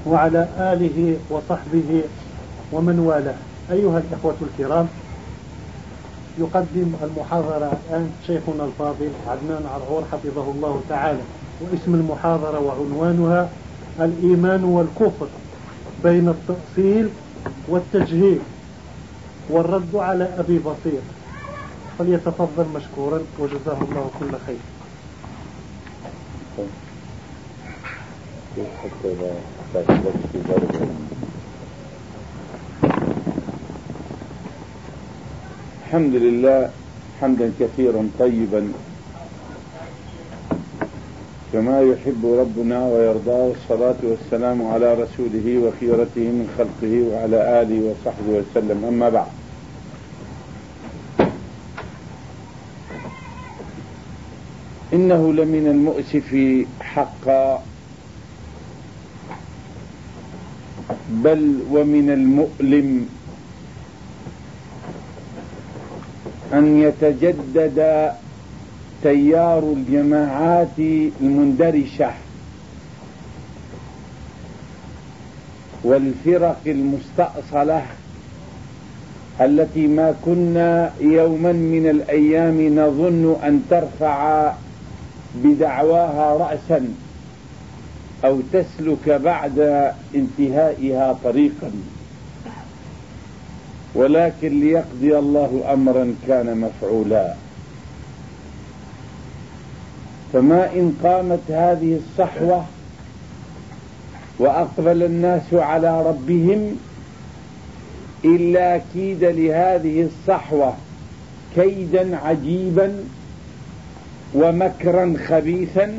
وعلى آله وصحبه ومن والاه. أيها الإخوة الكرام، يقدم المحاضرة الآن شيخنا الفاضل عدنان عرعور حفظه الله تعالى، واسم المحاضرة وعنوانها الإيمان والكفر بين التأصيل والتجهيل، والرد على أبي بصير. فليتفضل مشكورا وجزاه الله كل خير. الحمد لله حمدا كثيرا طيبا كما يحب ربنا ويرضى، والصلاة والسلام على رسوله وخيرته من خلقه وعلى آله وصحبه وسلم. أما بعد، إنه لمن المؤسف حقا، بل ومن المؤلم أن يتجدد تيار الجماعات المندرشة والفرق المستأصلة التي ما كنا يوما من الأيام نظن أن ترفع بدعواها رأسا أو تسلك بعد انتهائها طريقا، ولكن ليقضي الله أمرا كان مفعولا. فما إن قامت هذه الصحوة وأقبل الناس على ربهم إلا كيد لهذه الصحوة كيدا عجيبا ومكرا خبيثا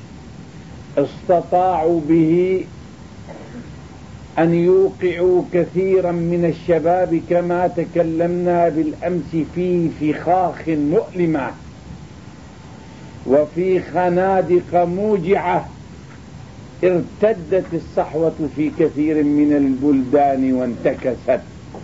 استطاعوا به أن يوقعوا كثيرا من الشباب، كما تكلمنا بالأمس، في فخاخ مؤلمة وفي خنادق موجعة ارتدت الصحوة في كثير من البلدان وانتكست.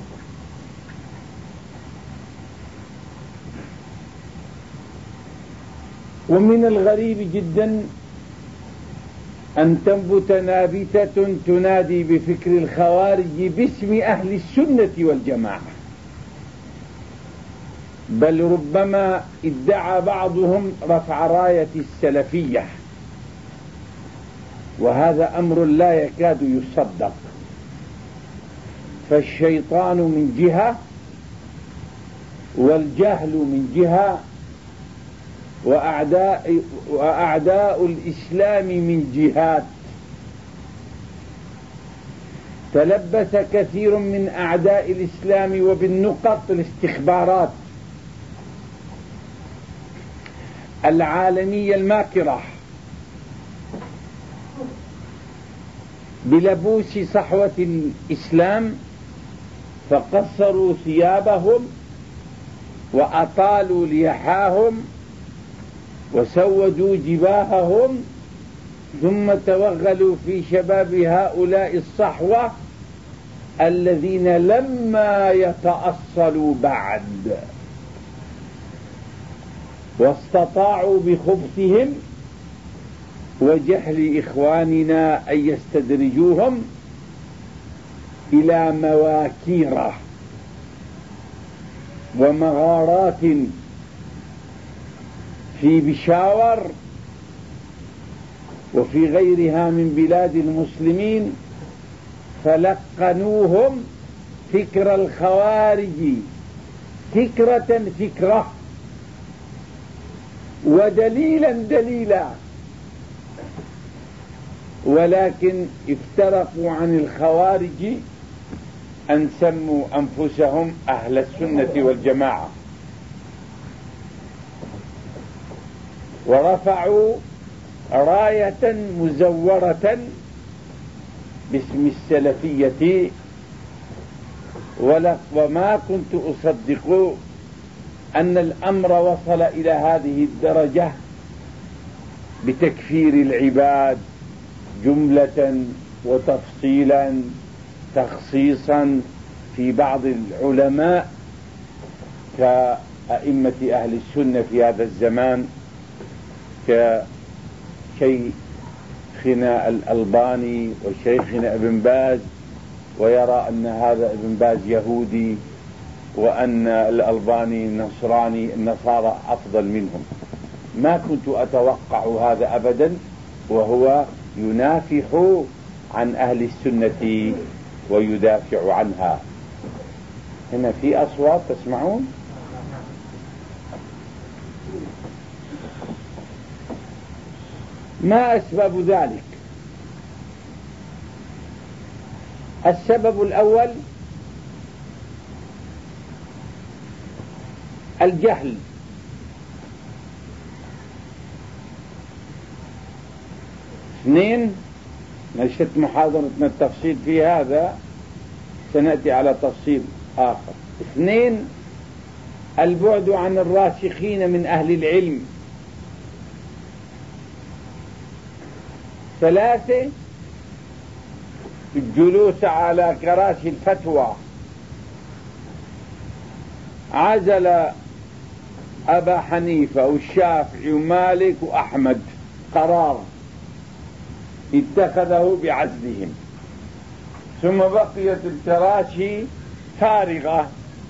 ومن الغريب جدا أن تنبت نابتة تنادي بفكر الخوارج باسم أهل السنة والجماعة، بل ربما ادعى بعضهم رفع راية السلفية، وهذا أمر لا يكاد يصدق. فالشيطان من جهة، والجهل من جهة، وأعداء الإسلام من جهات. تلبس كثير من أعداء الإسلام وبالنقط الاستخبارات العالمية الماكرة بلبوس صحوة الإسلام، فقصروا ثيابهم وأطالوا لحاهم وسودوا جباههم، ثم توغلوا في شباب هؤلاء الصحوة الذين لما يتأصلوا بعد، واستطاعوا بخبثهم وجهل إخواننا أن يستدرجوهم إلى مواكير ومغارات في بشاور وفي غيرها من بلاد المسلمين، فلقنوهم فكر الخوارج فكرة ودليلا دليلا، ولكن افترقوا عن الخوارج أن سموا أنفسهم أهل السنة والجماعة، ورفعوا راية مزورة باسم السلفية، وما كنت أصدق أن الأمر وصل إلى هذه الدرجة بتكفير العباد جملة وتفصيلا تخصيصا في بعض العلماء كأئمة أهل السنة في هذا الزمان كشيخ شيخنا الألباني وشيخنا ابن باز، ويرى أن هذا ابن باز يهودي وأن الألباني نصراني، النصارى أفضل منهم. ما كنت أتوقع هذا أبدا، وهو ينافح عن أهل السنة ويدافع عنها. هنا في أصوات تسمعون؟ ما أسباب ذلك؟ السبب الأول الجهل. اثنين، نشأت محاضرتنا التفصيل في هذا، سنأتي على تفصيل آخر. اثنين، البعد عن الراسخين من أهل العلم. ثلاثة، الجلوس على كراسي الفتوى. عزل أبا حنيفة والشافعي ومالك وأحمد قرار اتخذه بعزلهم، ثم بقيت الكراسي فارغة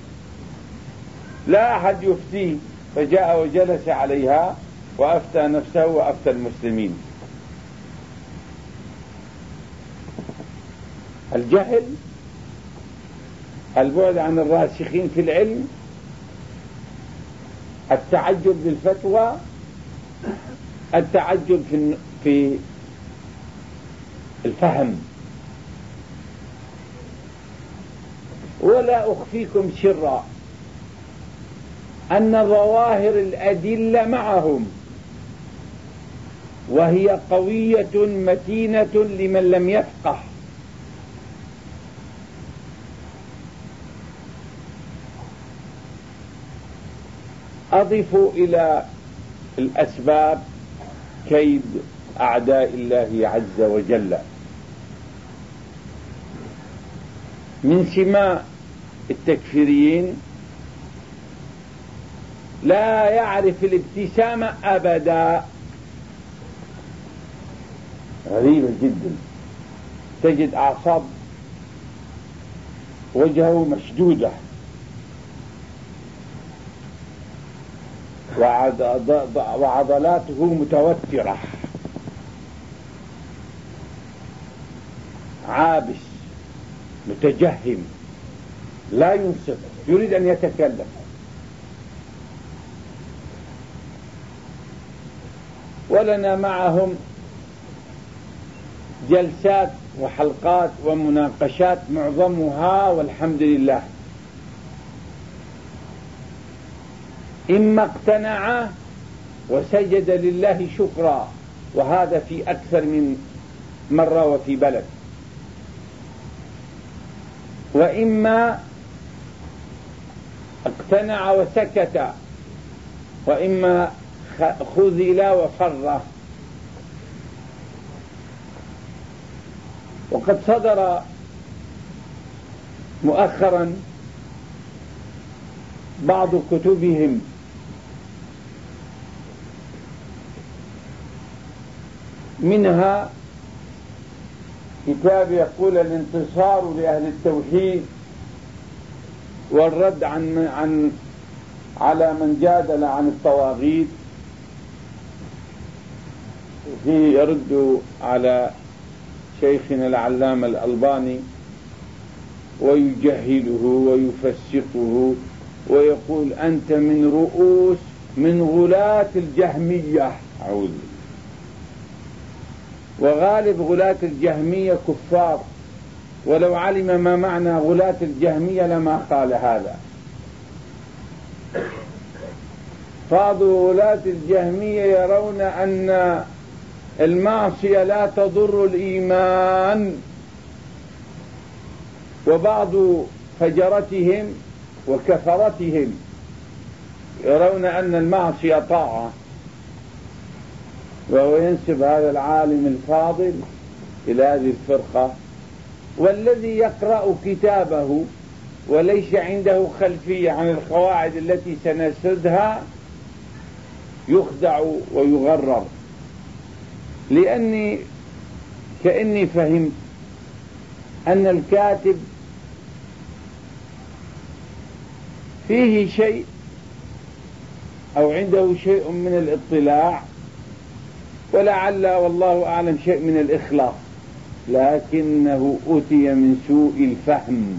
لا أحد يفتيه، فجاء وجلس عليها وأفتى نفسه وأفتى المسلمين. الجهل، البعد عن الراسخين في العلم، التعجل بالفتوى، التعجل في الفهم. ولا أخفيكم سرا أن ظواهر الأدلة معهم، وهي قوية متينة لمن لم يفقه. أضف إلى الأسباب كيد أعداء الله عز وجل. من سماء التكفيريين لا يعرف الابتسامة أبدا. غريبة جدا، تجد أعصاب وجهه مشدودة وعضلاته متوترة، عابس متجهم، لا ينصت، يريد أن يتكلم. ولنا معهم جلسات وحلقات ومناقشات معظمها والحمد لله إما اقتنع وسجد لله شكرا، وهذا في أكثر من مرة وفي بلد، وإما اقتنع وسكت، وإما خذل وفر. وقد صدر مؤخرا بعض كتبهم منها كتاب يقول الانتصار لأهل التوحيد والرد على من جادل عن الطواغيت، فيه يرد على شيخنا العلامة الألباني ويجهله ويفسقه ويقول أنت من غلاة الجهمية. أعوذ. وغالب غلاة الجهمية كفار، ولو علم ما معنى غلاة الجهمية لما قال هذا. بعض غلاة الجهمية يرون أن المعصية لا تضر الإيمان، وبعض فجرتهم وكفرتهم يرون أن المعصية طاعة. وهو ينسب هذا العالم الفاضل إلى هذه الفرقة، والذي يقرأ كتابه وليس عنده خلفية عن القواعد التي سنسردها يخدع ويغرر. لأني كأني فهمت أن الكاتب فيه شيء أو عنده شيء من الاطلاع، ولعل والله أعلم شيء من الإخلاص، لكنه أتي من سوء الفهم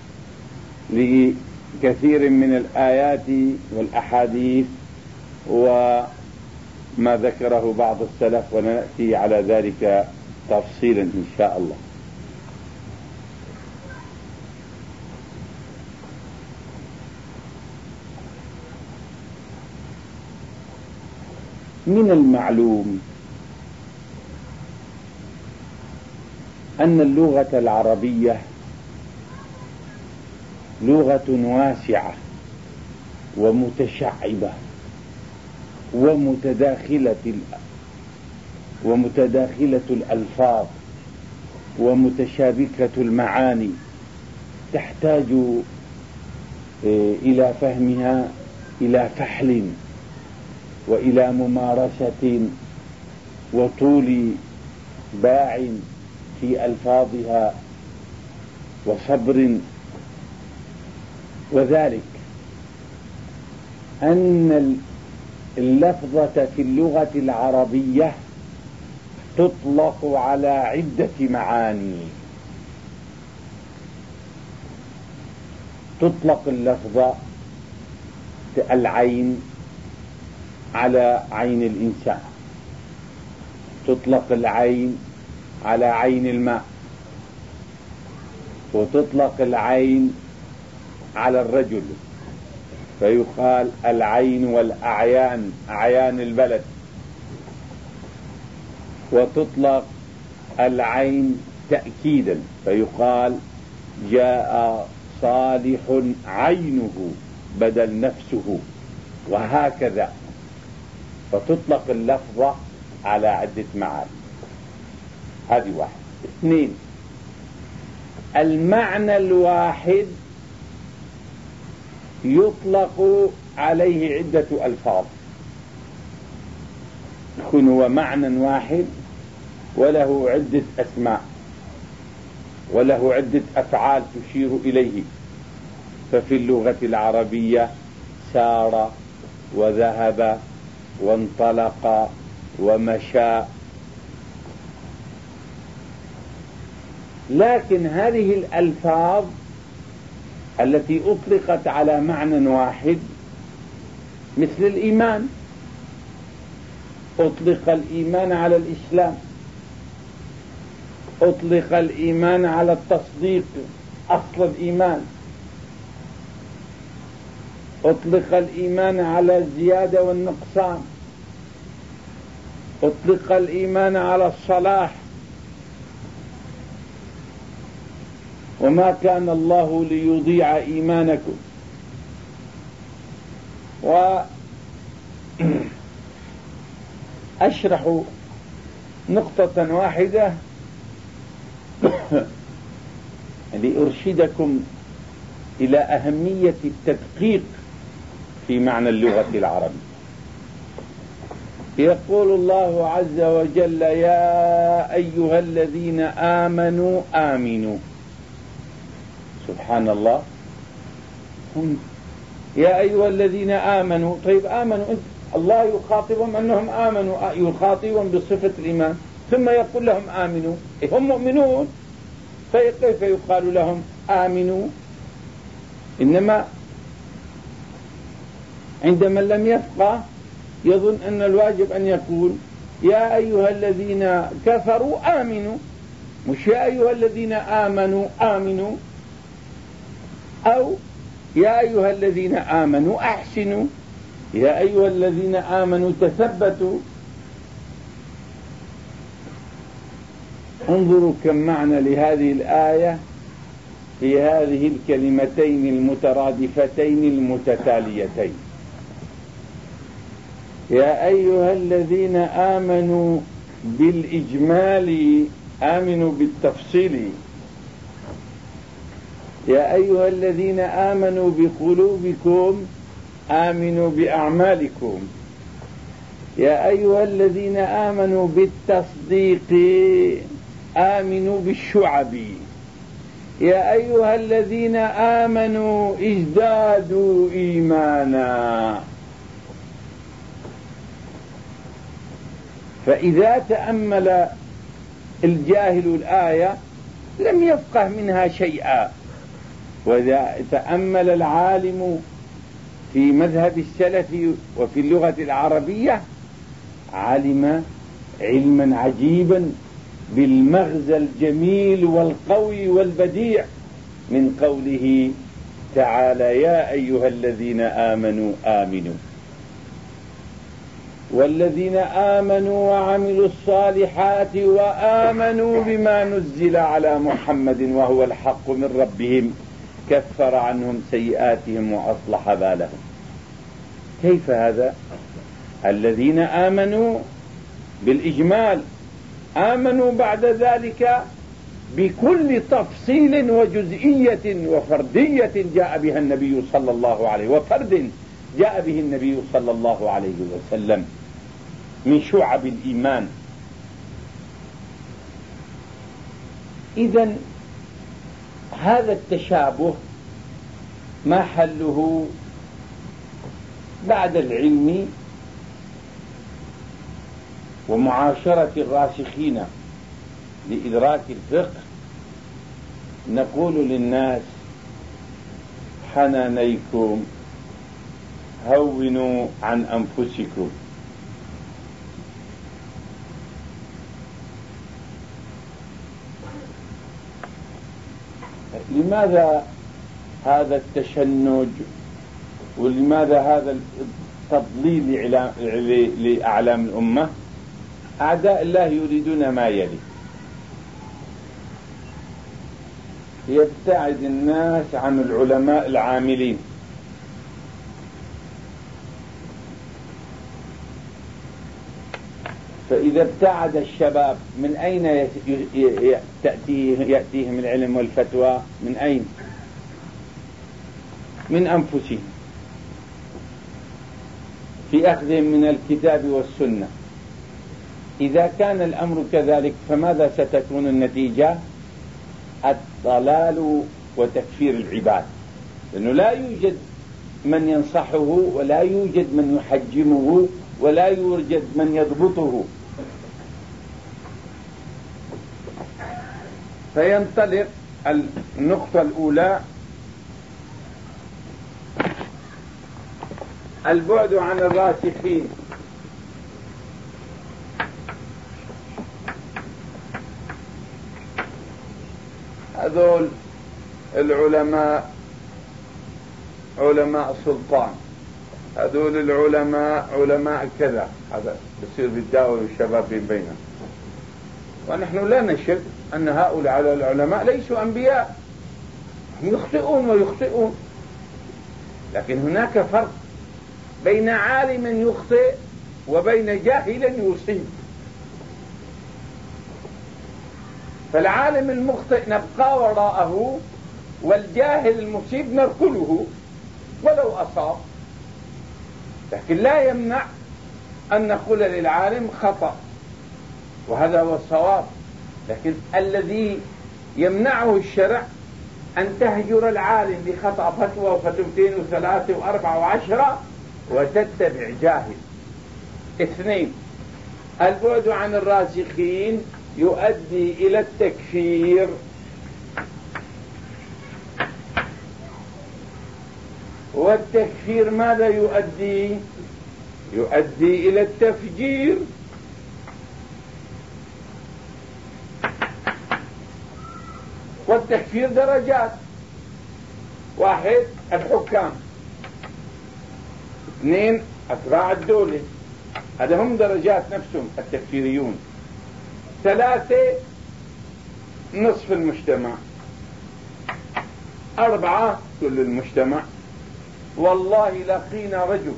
لكثير من الآيات والأحاديث وما ذكره بعض السلف، ونأتي على ذلك تفصيلا إن شاء الله. من المعلوم أن اللغة العربية لغة واسعة ومتشعبة ومتداخلة الألفاظ ومتشابكة المعاني، تحتاج إلى فهمها إلى فحل وإلى ممارسة وطول باع في ألفاظها وصبر. وذلك أن اللفظة في اللغة العربية تطلق على عدة معاني. تطلق اللفظة العين على عين الإنسان، تطلق العين على عين الماء، وتطلق العين على الرجل فيقال العين والأعيان، أعيان البلد. وتطلق العين تأكيدا فيقال جاء صالح عينه بدل نفسه، وهكذا. فتطلق اللفظة على عدة معاني. هذه واحد. اثنين، المعنى الواحد يطلق عليه عدة ألفاظ، يكون هو معنى واحد وله عدة أسماء وله عدة أفعال تشير إليه. ففي اللغة العربية سار وذهب وانطلق ومشى. لكن هذه الألفاظ التي أطلقت على معنى واحد مثل الإيمان، أطلق الإيمان على الإسلام، أطلق الإيمان على التصديق أصل الإيمان، أطلق الإيمان على الزيادة والنقصان، أطلق الإيمان على الصلاح. وما كان الله ليضيع إيمانكم. وأشرح نقطة واحدة لأرشدكم إلى أهمية التدقيق في معنى اللغة العربية. يقول الله عز وجل يا أيها الذين آمنوا آمنوا. سبحان الله، يا أيها الذين آمنوا. طيب آمنوا، الله يخاطبهم أنهم آمنوا، يخاطبهم بصفة الإيمان، ثم يقول لهم آمنوا. هم مؤمنون، فكيف يقال لهم آمنوا؟ إنما عندما لم يفقه يظن أن الواجب أن يقول يا أيها الذين كفروا آمنوا، مش يا أيها الذين آمنوا آمنوا، أو يا أيها الذين آمنوا أحسنوا، يا أيها الذين آمنوا تثبتوا. انظروا كم معنى لهذه الآية في هذه الكلمتين المترادفتين المتتاليتين. يا أيها الذين آمنوا بالإجمال، آمنوا بالتفصيل. يا أيها الذين آمنوا بقلوبكم آمنوا بأعمالكم. يا أيها الذين آمنوا بالتصديق آمنوا بالشعب. يا أيها الذين آمنوا ازدادوا إيمانا. فإذا تأمل الجاهل الآية لم يفقه منها شيئا، وإذا تأمل العالم في مذهب السلف وفي اللغة العربية علم علما عجيبا بالمغزى الجميل والقوي والبديع من قوله تعالى: يا أيها الذين آمنوا آمنوا. والذين آمنوا وعملوا الصالحات وآمنوا بما نزل على محمد وهو الحق من ربهم كفر عنهم سيئاتهم وأصلح بالهم. كيف هذا؟ الذين آمنوا بالإجمال، آمنوا بعد ذلك بكل تفصيل وجزئية وفردية جاء بها النبي صلى الله عليه وفرد جاء به النبي صلى الله عليه وسلم من شعب الإيمان. إذن هذا التشابه ما حله بعد العلم ومعاشرة الراسخين لإدراك الفقه؟ نقول للناس: حنانيكم، هونوا عن أنفسكم. لماذا هذا التشنج ولماذا هذا التضليل لأعلام الأمة؟ أعداء الله يريدون ما يلي: يبتعد الناس عن العلماء العاملين، فإذا ابتعد الشباب من أين يأتيهم العلم والفتوى؟ من أين؟ من أنفسهم، في أخذهم من الكتاب والسنة. إذا كان الأمر كذلك فماذا ستكون النتيجة؟ الضلال وتكفير العباد، لأنه لا يوجد من ينصحه ولا يوجد من يحجمه ولا يوجد من يضبطه. فينطلق النقطة الأولى: البعد عن الراسخين. هذول العلماء علماء سلطان، هذول العلماء علماء كذا، هذا بصير بالدعوة والشباب بينهم. ونحن لا نشك أن هؤلاء العلماء ليسوا أنبياء، يخطئون ويخطئون، لكن هناك فرق بين عالم يخطئ وبين جاهل يصيب. فالعالم المخطئ نبقى وراءه، والجاهل المصيب نركله ولو أصاب، لكن لا يمنع أن نقول للعالم خطأ، وهذا هو الصواب. لكن الذي يمنعه الشرع أن تهجر العالم بخطأ فتوى وفتوتين وثلاثة وأربعة وعشرة وتتبع جاهل. 2، البعد عن الراسخين يؤدي إلى التكفير. والتكفير ماذا يؤدي؟ يؤدي إلى التفجير. والتكفير درجات: 1 الحكام، 2 أتباع الدولة، هذا هم درجات نفسهم التكفيريون، 3 نصف المجتمع، 4 كل المجتمع. والله لقينا رجل،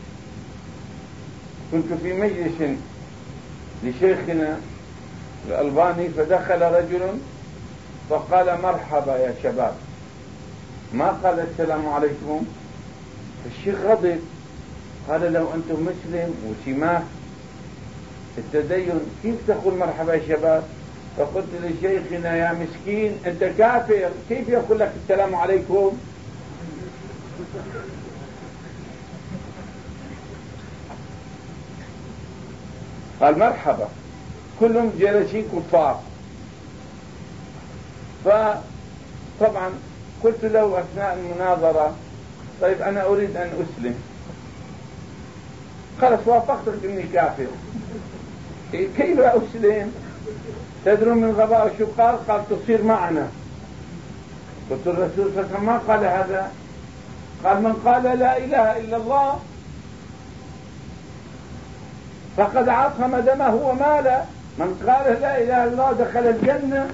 كنت في مجلس لشيخنا الألباني، فدخل رجل فقال: مرحبا يا شباب، ما قال السلام عليكم. الشيخ غضب، قال: لو أنتم مسلم وسماح التدين كيف تقول مرحبا يا شباب؟ فقلت لشيخنا يا مسكين أنت كافر، كيف يقول لك السلام عليكم؟ قال مرحبا، كلهم جالسين كفار. فطبعا قلت له أثناء المناظرة طيب أنا أريد أن أسلم. خلاص وافقتك إني كافر، كيف أسلم؟ تدرون من غباء شو قال تصير معنا. قلت الرسول صلى الله عليه وسلم ما قال هذا، قال من قال لا إله إلا الله فقد عصم دمه وماله. من قال لا إله إلا الله دخل الجنة.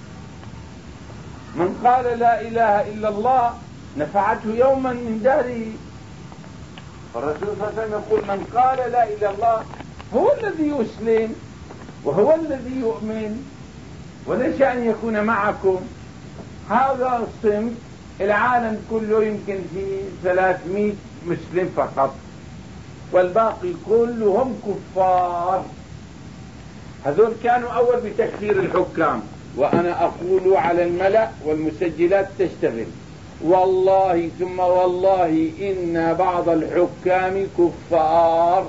من قال لا إله إلا الله نفعته يوما من داره. فالرسول صلى الله عليه وسلم يقول من قال لا إله إلا الله هو الذي يسلم وهو الذي يؤمن، وليس أن يكون معكم. هذا الصنف العالم كله يمكن فيه 300 مسلم فقط، والباقي كلهم كفار. هذول كانوا أول بتكفير الحكام، وأنا أقول على الملأ والمسجلات تشتغل، والله ثم والله إن بعض الحكام كفار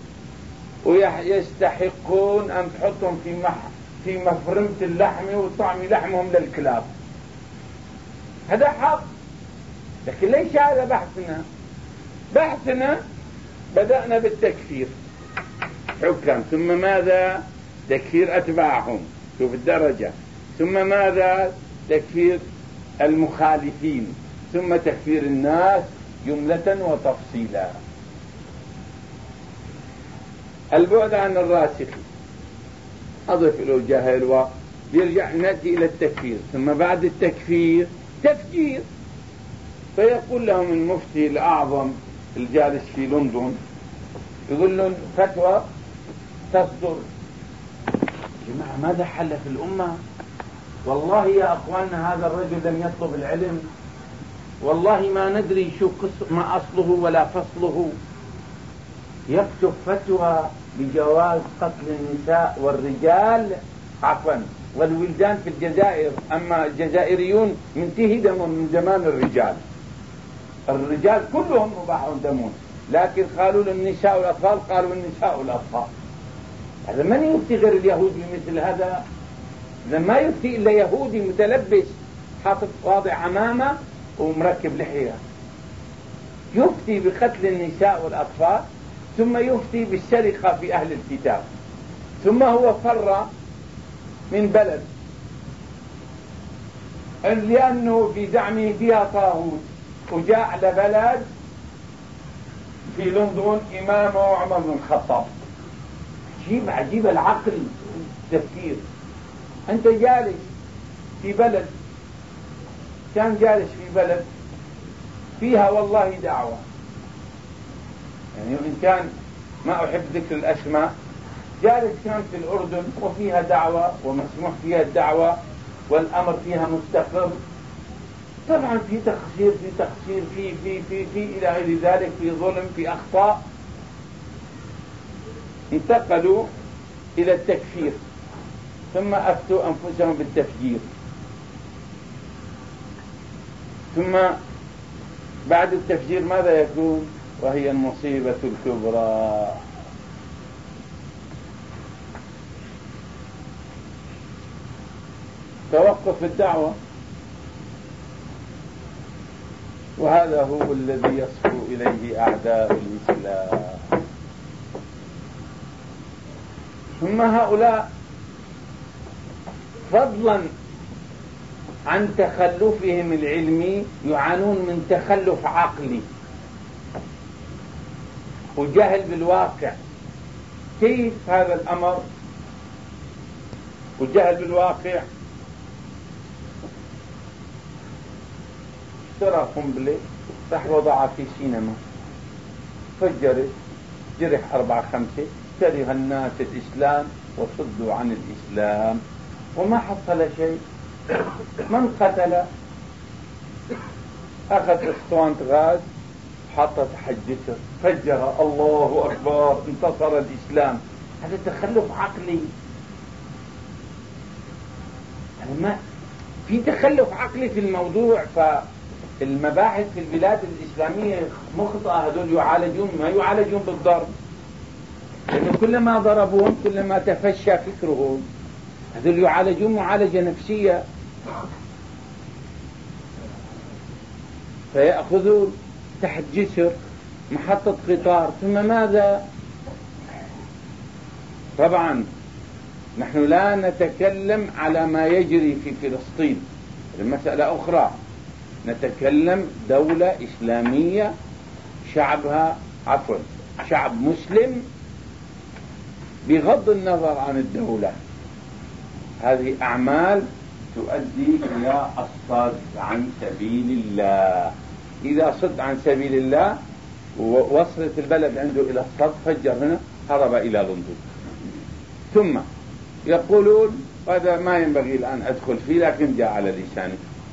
ويستحقون أن تحطهم في مفرمة اللحم وطعم لحمهم للكلاب. هذا حق، لكن ليس هذا بحثنا. بحثنا بدأنا بالتكفير حكام، ثم ماذا؟ تكفير أتباعهم، شوف الدرجة، ثم ماذا؟ تكفير المخالفين، ثم تكفير الناس جملة وتفصيلا. البعد عن الراسخ أضف له جاهل، ويرجع نأتي إلى التكفير، ثم بعد التكفير تفجير. فيقول لهم المفتي الأعظم الجالس في لندن، يقول لهم فتوى تصدر، جماعة ماذا حل في الأمة؟ والله يا أخواننا هذا الرجل لم يطلب العلم، والله ما ندري شو ما أصله ولا فصله. يكتب فتوى بجواز قتل النساء والرجال والولدان في الجزائر. أما الجزائريون منتهي دمهم من زمان الرجال كلهم مباح دمهم، لكن قالوا للنساء والأطفال، قالوا النساء والأطفال. هذا من يفتي غير اليهودي مثل هذا؟ إذا ما يفتي إلا يهودي متلبس حاطط واضع عمامة ومركب لحية، يفتي بقتل النساء والأطفال، ثم يفتي بالسرقة في أهل الكتاب، ثم هو فر من بلد لأنه في زعمه فيها طاغوت، وجاء على بلد في لندن إمامه عمر بن الخطاب. عجيب العقل التفكير. أنت جالس في بلد، كان جالس في بلد فيها والله دعوة، يعني إن كان ما أحب ذكر الأسماء، جالس كان في الأردن وفيها دعوة ومسموح فيها الدعوة والأمر فيها مستقر. طبعا في تقصير في إلى غير ذلك، في ظلم، في أخطاء. انتقلوا إلى التكفير، ثم أفتوا أنفسهم بالتفجير، ثم بعد التفجير ماذا يكون؟ وهي المصيبة الكبرى. توقف الدعوة، وهذا هو الذي يصفو إليه أعداء الإسلام. ثم هؤلاء فضلا عن تخلفهم العلمي يعانون من تخلف عقلي وجهل بالواقع. كيف هذا الأمر وجهل بالواقع؟ اشترى قنبلة، راح وضعها في سينما، فجرت، جرح 4-5، كره الناس الإسلام وصدوا عن الإسلام، وما حصل شيء. من قتل؟ أخذ اسطوانة غاز حطت حجته، فجر، الله أكبر، انتصر الإسلام. هذا تخلف عقلي. ما في تخلف عقلي في الموضوع. فالمباحث في البلاد الإسلامية مخطئة. هذول يعالجون ما يعالجون بالضرب، لأنه كلما ضربون كلما تفشى فكرهم. هذول يعالجون معالجة نفسية، فيأخذون تحت جسر محطة قطار ثم ماذا؟ طبعا نحن لا نتكلم على ما يجري في فلسطين، المسألة أخرى. نتكلم دولة إسلامية شعبها شعب مسلم بغض النظر عن الدولة. هذه أعمال تؤدي إلى الصد عن سبيل الله. إذا صد عن سبيل الله ووصلت البلد عنده إلى الصد، فجر هنا، هرب إلى لندن. ثم يقولون، هذا ما ينبغي الآن أدخل فيه لكن جاء على لساني،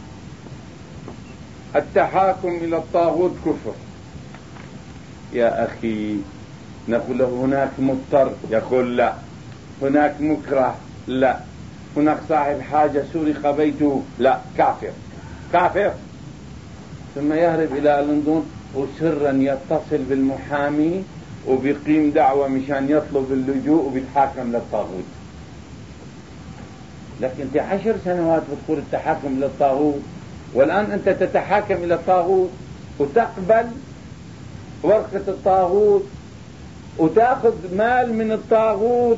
التحاكم إلى الطاغوت كفر. يا أخي نقول له هناك مضطر، يقول لا. هناك مكره، لا. هناك صاحب حاجة سرق بيته، لا. كافر. ثم يهرب إلى لندن وسرا يتصل بالمحامي وبيقيم دعوة مشان يطلب اللجوء وبيتحاكم للطاغوت. لكن في 10 سنوات بتقول التحاكم للطاغوت، والآن أنت تتحاكم إلى الطاغوت وتقبل ورقة الطاغوت وتأخذ مال من الطاغوت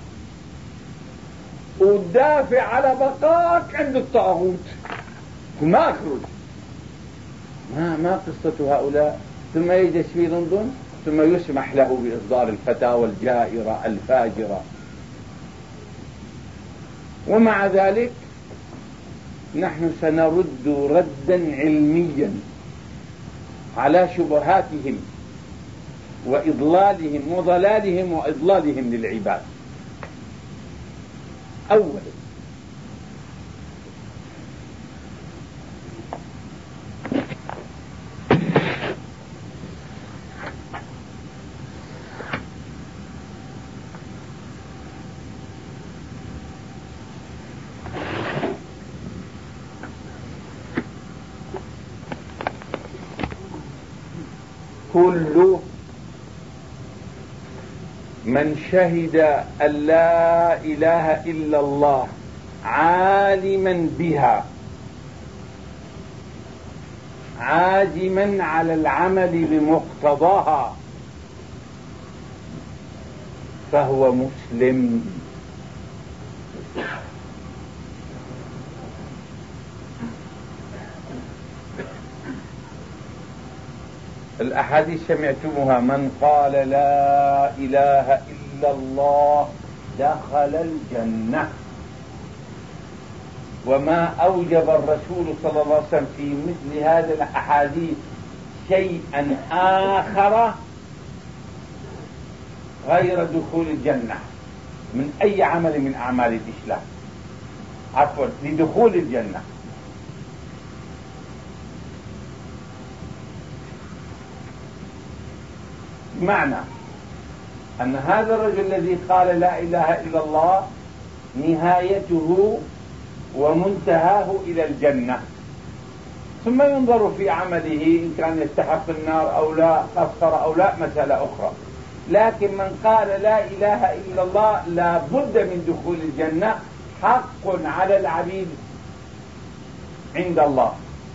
وتدافع على بقاك عند الطاغوت وما أخرج. ما قصة هؤلاء. ثم يجلس في لندن ثم يسمح له بإصدار الفتاوى الجائرة الفاجرة. ومع ذلك نحن سنرد ردا علميا على شبهاتهم وإضلالهم وضلالهم وإضلالهم للعباد. أولا، كل من شهد أن لا إله إلا الله عالما بها عازما على العمل بمقتضاها فهو مسلم. الأحاديث سمعتموها: من قال لا إله إلا الله دخل الجنة. وما أوجب الرسول صلى الله عليه وسلم في مثل هذه الأحاديث شيئا آخر غير دخول الجنة من أي عمل من أعمال الإسلام، لدخول الجنة. بمعنى أن هذا الرجل الذي قال لا إله إلا الله نهايته ومنتهاه إلى الجنة، ثم ينظر في عمله إن كان يستحق النار أو لا، قصر أو لا، مسألة أخرى. لكن من قال لا إله إلا الله لا بد من دخول الجنة، حق على العبيد عند الله.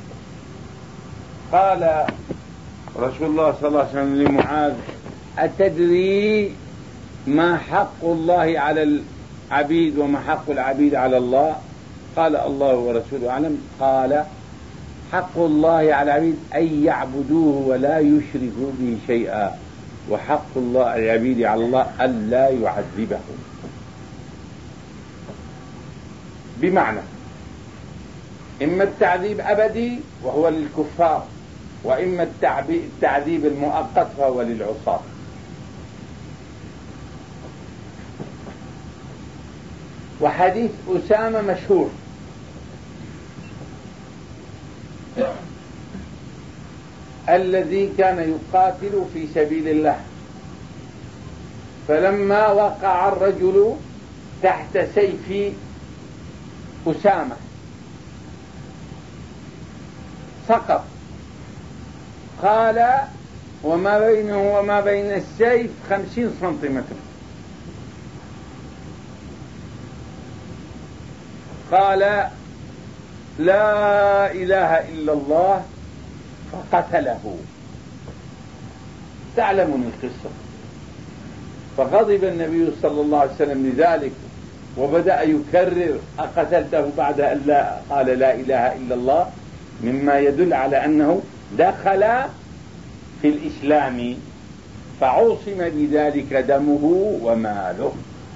قال رسول الله صلى الله عليه وسلم لمعاذ: أتدري ما حق الله على العبيد وما حق العبيد على الله؟ قال: الله ورسوله أعلم. قال: حق الله على العبيد أن يعبدوه ولا يشركوا به شيئا، وحق الله على العبيد على الله أن لا يعذبهم. بمعنى إما التعذيب أبدي وهو للكفار، وإما التعذيب المؤقت فهو للعصاة. وحديث أسامة مشهور: الذي كان يقاتل في سبيل الله، فلما وقع الرجل تحت سيف أسامة سقط. قال وما بينه وما بين السيف 50 سنتيمتر. قال لا إله إلا الله فقتله. تعلمون القصة. فغضب النبي صلى الله عليه وسلم لذلك وبدأ يكرر أقتلته بعد أن لا قال لا إله إلا الله، مما يدل على أنه دخل في الإسلام فعصم بذلك دمه وماله.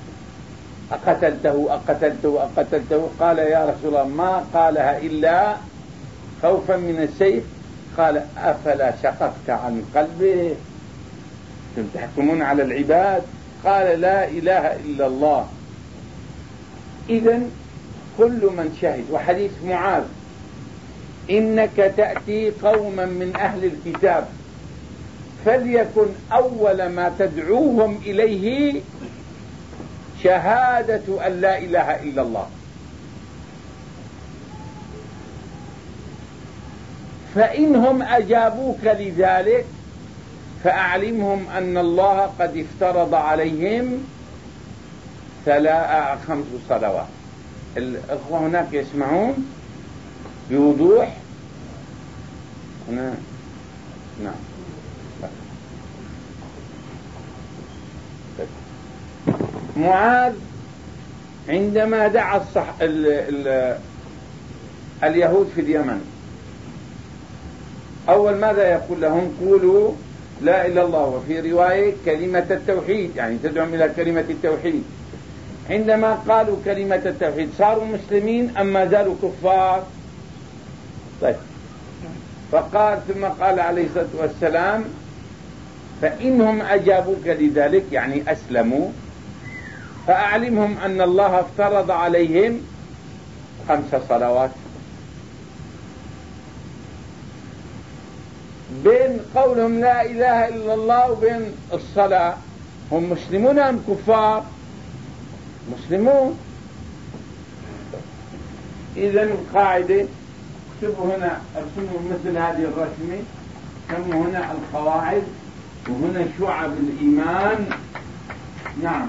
أقتلته. قال يا رسول الله ما قالها إلا خوفا من السيف. قال أفلا شققت عن قلبه؟ تحكمون على العباد. قال لا إله إلا الله. إذن كل من شهد. وحديث معاذ إنك تأتي قوما من أهل الكتاب فليكن أول ما تدعوهم إليه شهادة أن لا إله إلا الله. فإنهم أجابوك لذلك فأعلمهم أن الله قد افترض عليهم 5 صلوات. الأخوة هناك يسمعون بوضوح؟ هنا نعم. معاذ عندما دعا اليهود في اليمن أول ماذا يقول لهم؟ قولوا لا إله إلا الله، وفي رواية كلمة التوحيد، يعني تدعون إلى كلمة التوحيد. عندما قالوا كلمة التوحيد صاروا مسلمين أم ما زالوا كفار؟ طيب. فقال ثم قال عليه الصلاة والسلام فإنهم أجابوك لذلك يعني أسلموا فأعلمهم أن الله افترض عليهم 5 صلوات. بين قولهم لا إله إلا الله وبين الصلاة هم مسلمون أم كفار؟ مسلمون. إذن القاعدة اكتبوا هنا، ارسموا مثل هذه الرسمة، سموا هنا القواعد وهنا شعب الإيمان. نعم.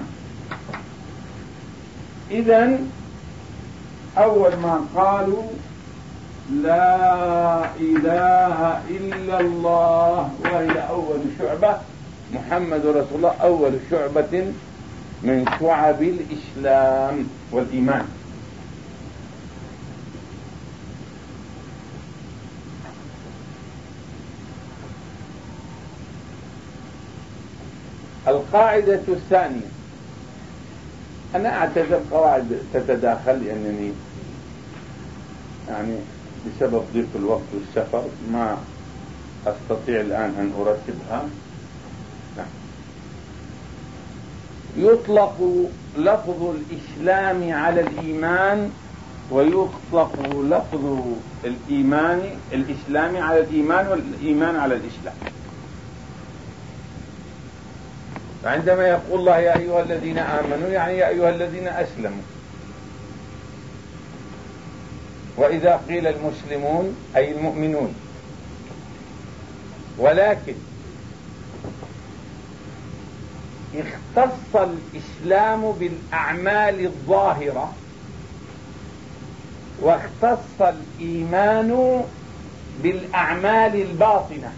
إذن أول ما قالوا لا إله إلا الله وهي أول شعبة، محمد رسول الله أول شعبة من شعب الإسلام والإيمان. القاعدة الثانية، أنا أعتذر قواعد تتداخل لأنني يعني بسبب ضيق الوقت والسفر ما أستطيع الآن أن أرتبها. يطلق لفظ الإسلام على الإيمان ويطلق لفظ الإسلام على الإيمان والإيمان على الإسلام. فعندما يقول الله يا أيها الذين آمنوا يعني يا أيها الذين أسلموا، وإذا قيل المسلمون أي المؤمنون. ولكن اختص الإسلام بالأعمال الظاهرة واختص الإيمان بالأعمال الباطنة.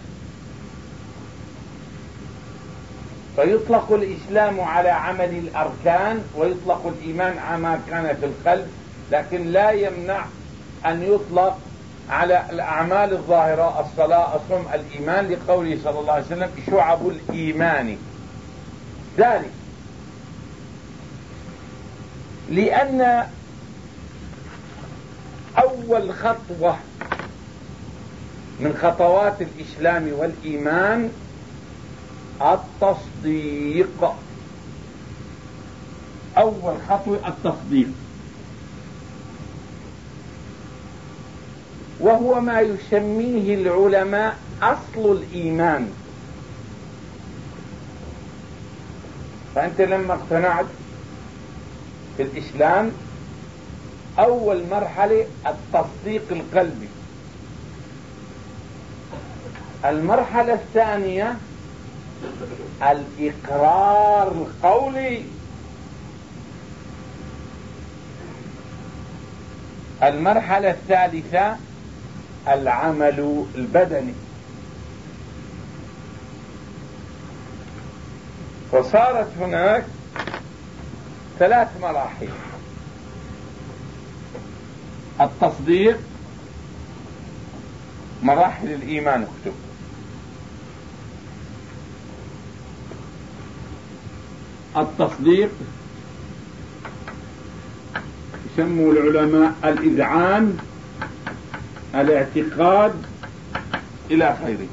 فيطلق الإسلام على عمل الأركان ويطلق الإيمان على ما كان في القلب، لكن لا يمنع أن يطلق على الأعمال الظاهرة الصلاة الصوم الإيمان، لقوله صلى الله عليه وسلم شعب الإيمان. ذلك لأن أول خطوة من خطوات الإسلام والإيمان التصديق. أول خطوة التصديق، وهو ما يسميه العلماء أصل الإيمان. فأنت لما اقتنعت في الإسلام أول مرحلة التصديق القلبي. المرحلة الثانية الإقرار القولي. المرحلة الثالثة العمل البدني. وصارت هناك 3 مراحل: التصديق، مراحل الإيمان اكتب، التصديق يسموا العلماء الإذعان، الاعتقاد، إلى آخره.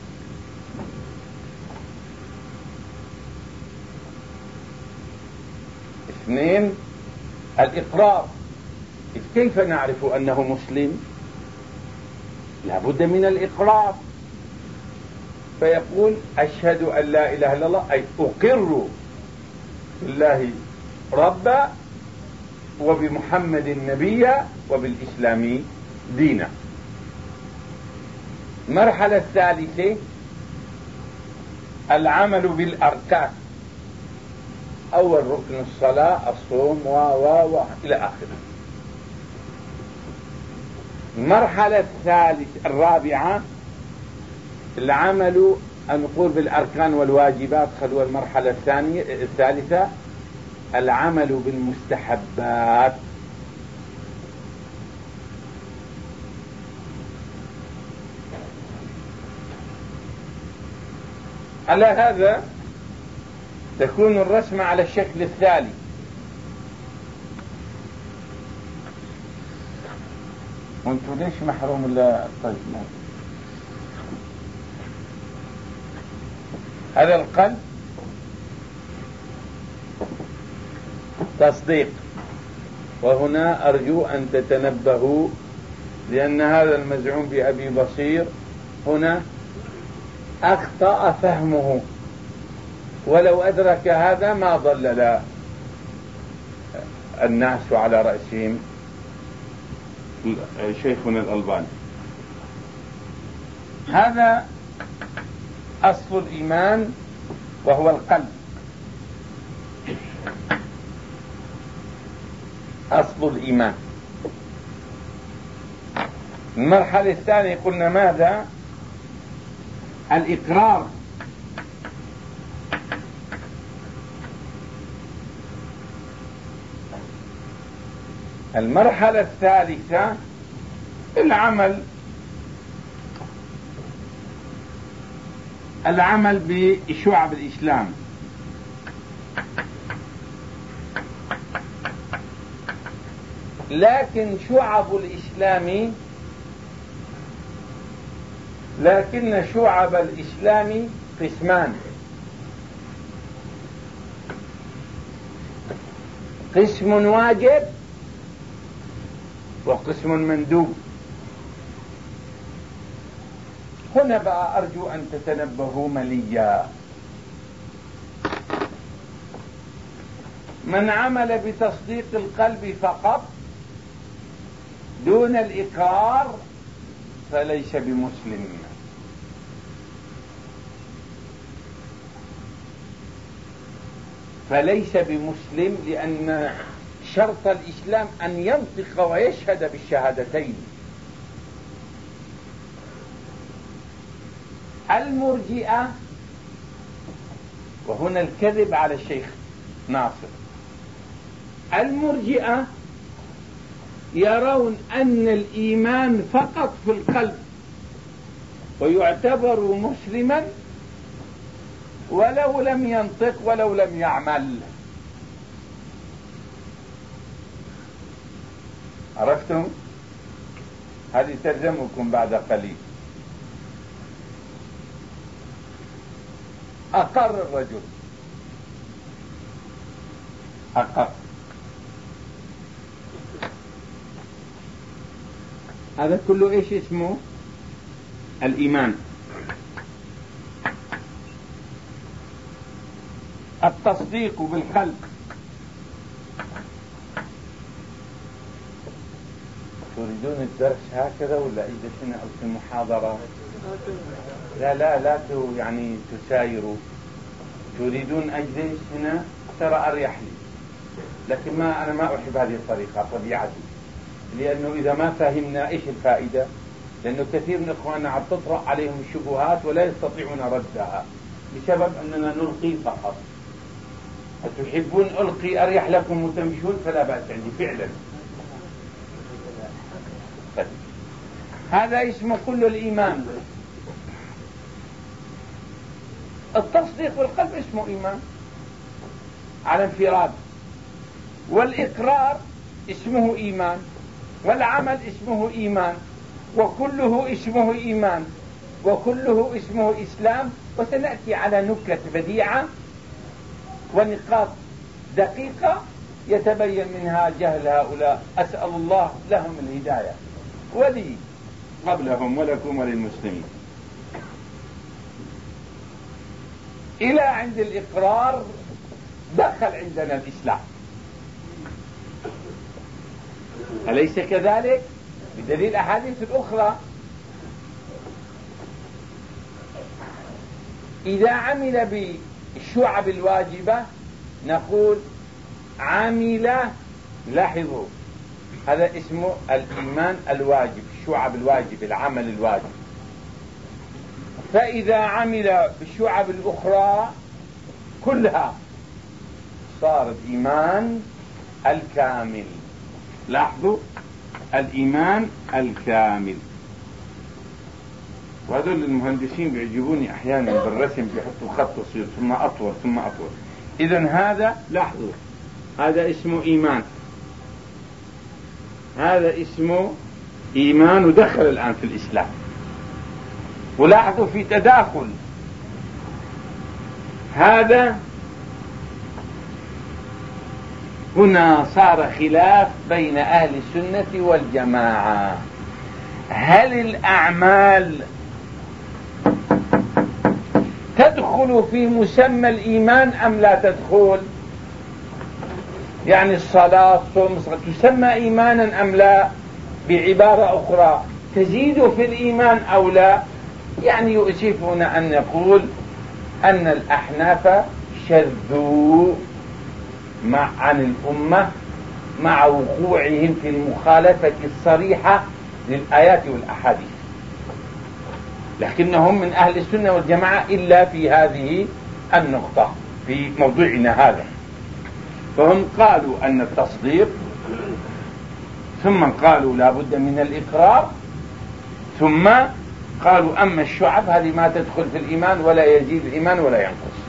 اثنين الإقرار. كيف نعرف أنه مسلم؟ لابد من الإقرار، فيقول أشهد أن لا إله إلا الله، أي أقر بالله ربا وبمحمد نبيا وبالإسلام دينا. المرحلة الثالثة العمل بالأركان، أول ركن الصلاة، الصوم إلى آخره. المرحلة الرابعة العمل نقول بالأركان والواجبات، خلوا المرحلة الثالثة العمل بالمستحبات. على هذا تكون الرسمة على الشكل التالي: وانتوا ليش محروم طيب هذا القلب تصديق. وهنا أرجو أن تتنبهوا، لأن هذا المزعوم بأبي بصير هنا أخطأ فهمه، ولو أدرك هذا ما ضلل الناس على رأسهم شيخنا الألباني. هذا أصل الإيمان وهو القلب، أصل الإيمان. المرحلة الثانية قلنا ماذا؟ الإقرار. المرحلة الثالثة العمل بشعب الإسلام. لكن شعب الإسلام قسمان: قسم واجب وقسم مندوب. هنا بقى أرجو أن تتنبهوا مليا. من عمل بتصديق القلب فقط دون الإقرار فليس بمسلم. فليس بمسلم، لأن شرط الإسلام أن ينطق ويشهد بالشهادتين. المرجئة، وهنا الكذب على الشيخ ناصر، المرجئة يرون أن الإيمان فقط في القلب، ويعتبر مسلما ولو لم ينطق ولو لم يعمل. عرفتم؟ هذه تلزمكم بعد قليل. أقر الرجل، أقر، هذا كله إيش اسمه؟ الإيمان. التصديق بالقلب. تريدون الدرس هكذا ولا إذا هنا أو في المحاضرة؟ لا يعني تسايروا. تريدون أجلس هنا ترى أريح لي، لكن أنا ما أحب هذه الطريقة طبيعتي، لأنه إذا ما فهمنا إيش الفائدة؟ لأنه كثير من إخواننا عم تطرأ عليهم الشبهات ولا يستطيعون ردها بسبب أننا نلقي فقط. أتحبون ألقي أريح لكم وتمشون فلا بأس عندي فعلا. هذا اسمه كل الإيمان. التصديق بالقلب اسمه إيمان على انفراد، والإقرار اسمه إيمان، والعمل اسمه إيمان، وكله اسمه إيمان، وكله اسمه إسلام. وسنأتي على نكت بديعة ونقاط دقيقة يتبين منها جهل هؤلاء. أسأل الله لهم الهداية ولي قبلهم ولكم وللمسلمين. إلى عند الإقرار دخل عندنا الإسلام، أليس كذلك؟ بدليل أحاديث الأخرى. إذا عمل بالشعب الواجبة نقول عمل، لاحظوا هذا اسمه الإيمان الواجب، الشعب الواجب، العمل الواجب. فإذا عمل بالشعب الأخرى كلها صار الإيمان الكامل. لاحظوا الإيمان الكامل. وهذول المهندسين بيعجبوني أحيانا بالرسم، بيحطوا خط قصير ثم أطول ثم أطول. إذن هذا لاحظوا هذا اسمه إيمان، هذا اسمه إيمان ودخل الآن في الإسلام. ولاحظوا في تداخل، هذا هنا صار خلاف بين أهل السنة والجماعة. هل الأعمال تدخل في مسمى الإيمان أم لا تدخل؟ يعني الصلاة الصوم تسمى إيمانا أم لا؟ بعبارة أخرى تزيد في الإيمان أو لا؟ يعني يؤسفنا أن نقول أن الأحناف شذوا عن الأمة مع وقوعهم في المخالفة الصريحة للآيات والأحاديث، لكنهم من أهل السنة والجماعة إلا في هذه النقطة في موضوعنا هذا. فهم قالوا أن التصديق، ثم قالوا لا بد من الإقرار، ثم قالوا أما الشعب هذه ما تدخل في الإيمان ولا يزيد الإيمان ولا ينقص.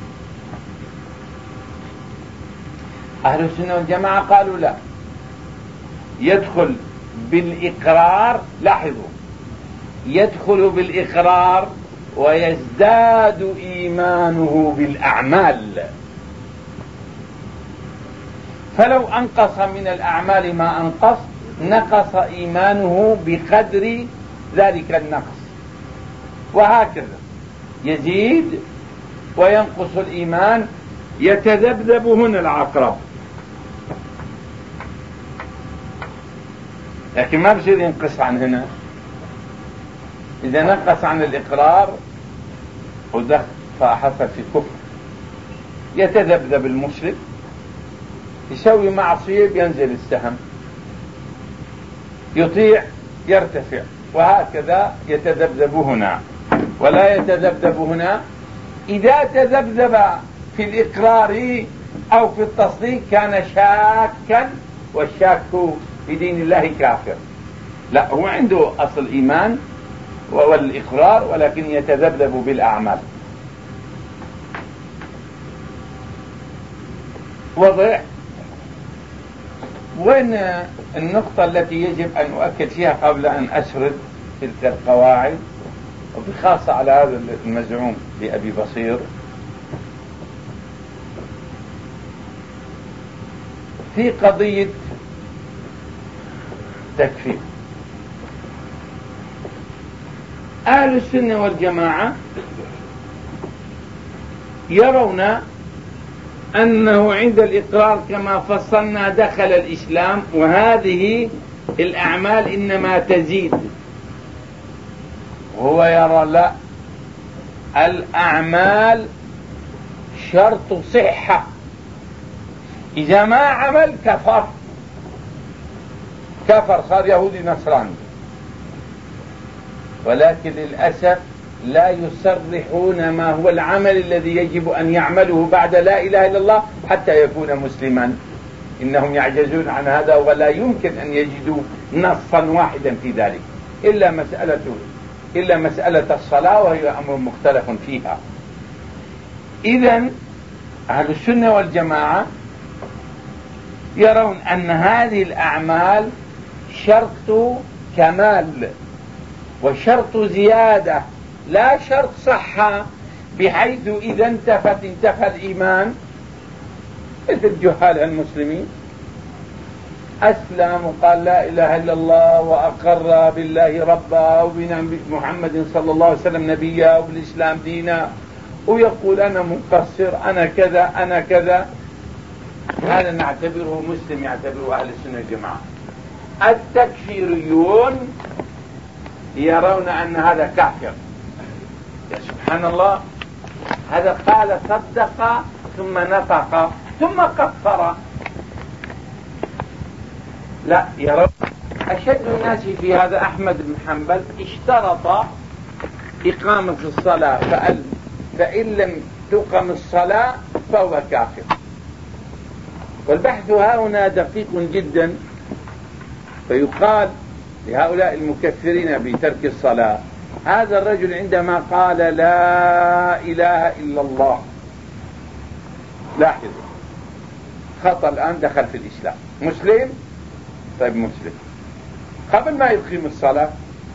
أهل السنة والجماعة قالوا لا، يدخل بالإقرار. لاحظوا يدخل بالإقرار ويزداد إيمانه بالأعمال. فلو أنقص من الأعمال ما أنقص نقص إيمانه بقدر ذلك النقص، وهكذا يزيد وينقص الإيمان. يتذبذب هنا العقرب، لكن ما بصير ينقص عن هنا. إذا نقص عن الإقرار ودخل فحصل في كفر. يتذبذب المشرك، يسوي معصية ينزل السهم، يطيع يرتفع، وهكذا يتذبذب هنا ولا يتذبذب هنا. إذا تذبذب في الإقرار أو في التصديق كان شاكا، والشاك في دين الله كافر. لا، هو عنده أصل إيمان والإقرار ولكن يتذبذب بالأعمال. وضح؟ وين النقطة التي يجب أن أؤكد فيها قبل أن أسرد تلك القواعد، وبخاصة على هذا المزعوم لأبي بصير؟ في قضية تكفير. أهل السنة والجماعة يرون أنه عند الإقرار كما فصلنا دخل الإسلام، وهذه الأعمال إنما تزيد، وهو يرى لا، الأعمال شرط صحة، إذا ما عمل كفر صار يهودي نصراني. ولكن للأسف لا يصرحون ما هو العمل الذي يجب أن يعمله بعد لا إله إلا الله حتى يكون مسلما. إنهم يعجزون عن هذا، ولا يمكن أن يجدوا نصا واحدا في ذلك إلا مسألة الصلاة، وهي أمر مختلف فيها. إذن أهل السنة والجماعة يرون أن هذه الأعمال شرط كمال وشرط زيادة، لا شرط صحة، بحيث إذا انتفى الإيمان. مثل جهال المسلمين أسلم وقال لا إله إلا الله وأقر بالله ربا وبمحمد صلى الله عليه وسلم نبيا وبالإسلام دينا، ويقول أنا مقصر، أنا كذا أنا كذا، هذا نعتبره مسلم، يعتبره أهل السنة والجماعة. التكفيريون يرون أن هذا كافر. يا سبحان الله، هذا قال صدق ثم نطق ثم كفر. لا، يرون أشد الناس في هذا أحمد بن حنبل، اشترط إقامة الصلاة، فإن لم تقم الصلاة فهو كافر. والبحث هنا دقيق جدا، فيقال لهؤلاء المكفرين بترك الصلاة: هذا الرجل عندما قال لا إله إلا الله، لاحظوا، خطأ الآن دخل في الإسلام، مسلم، طيب مسلم قبل ما يقيم الصلاة،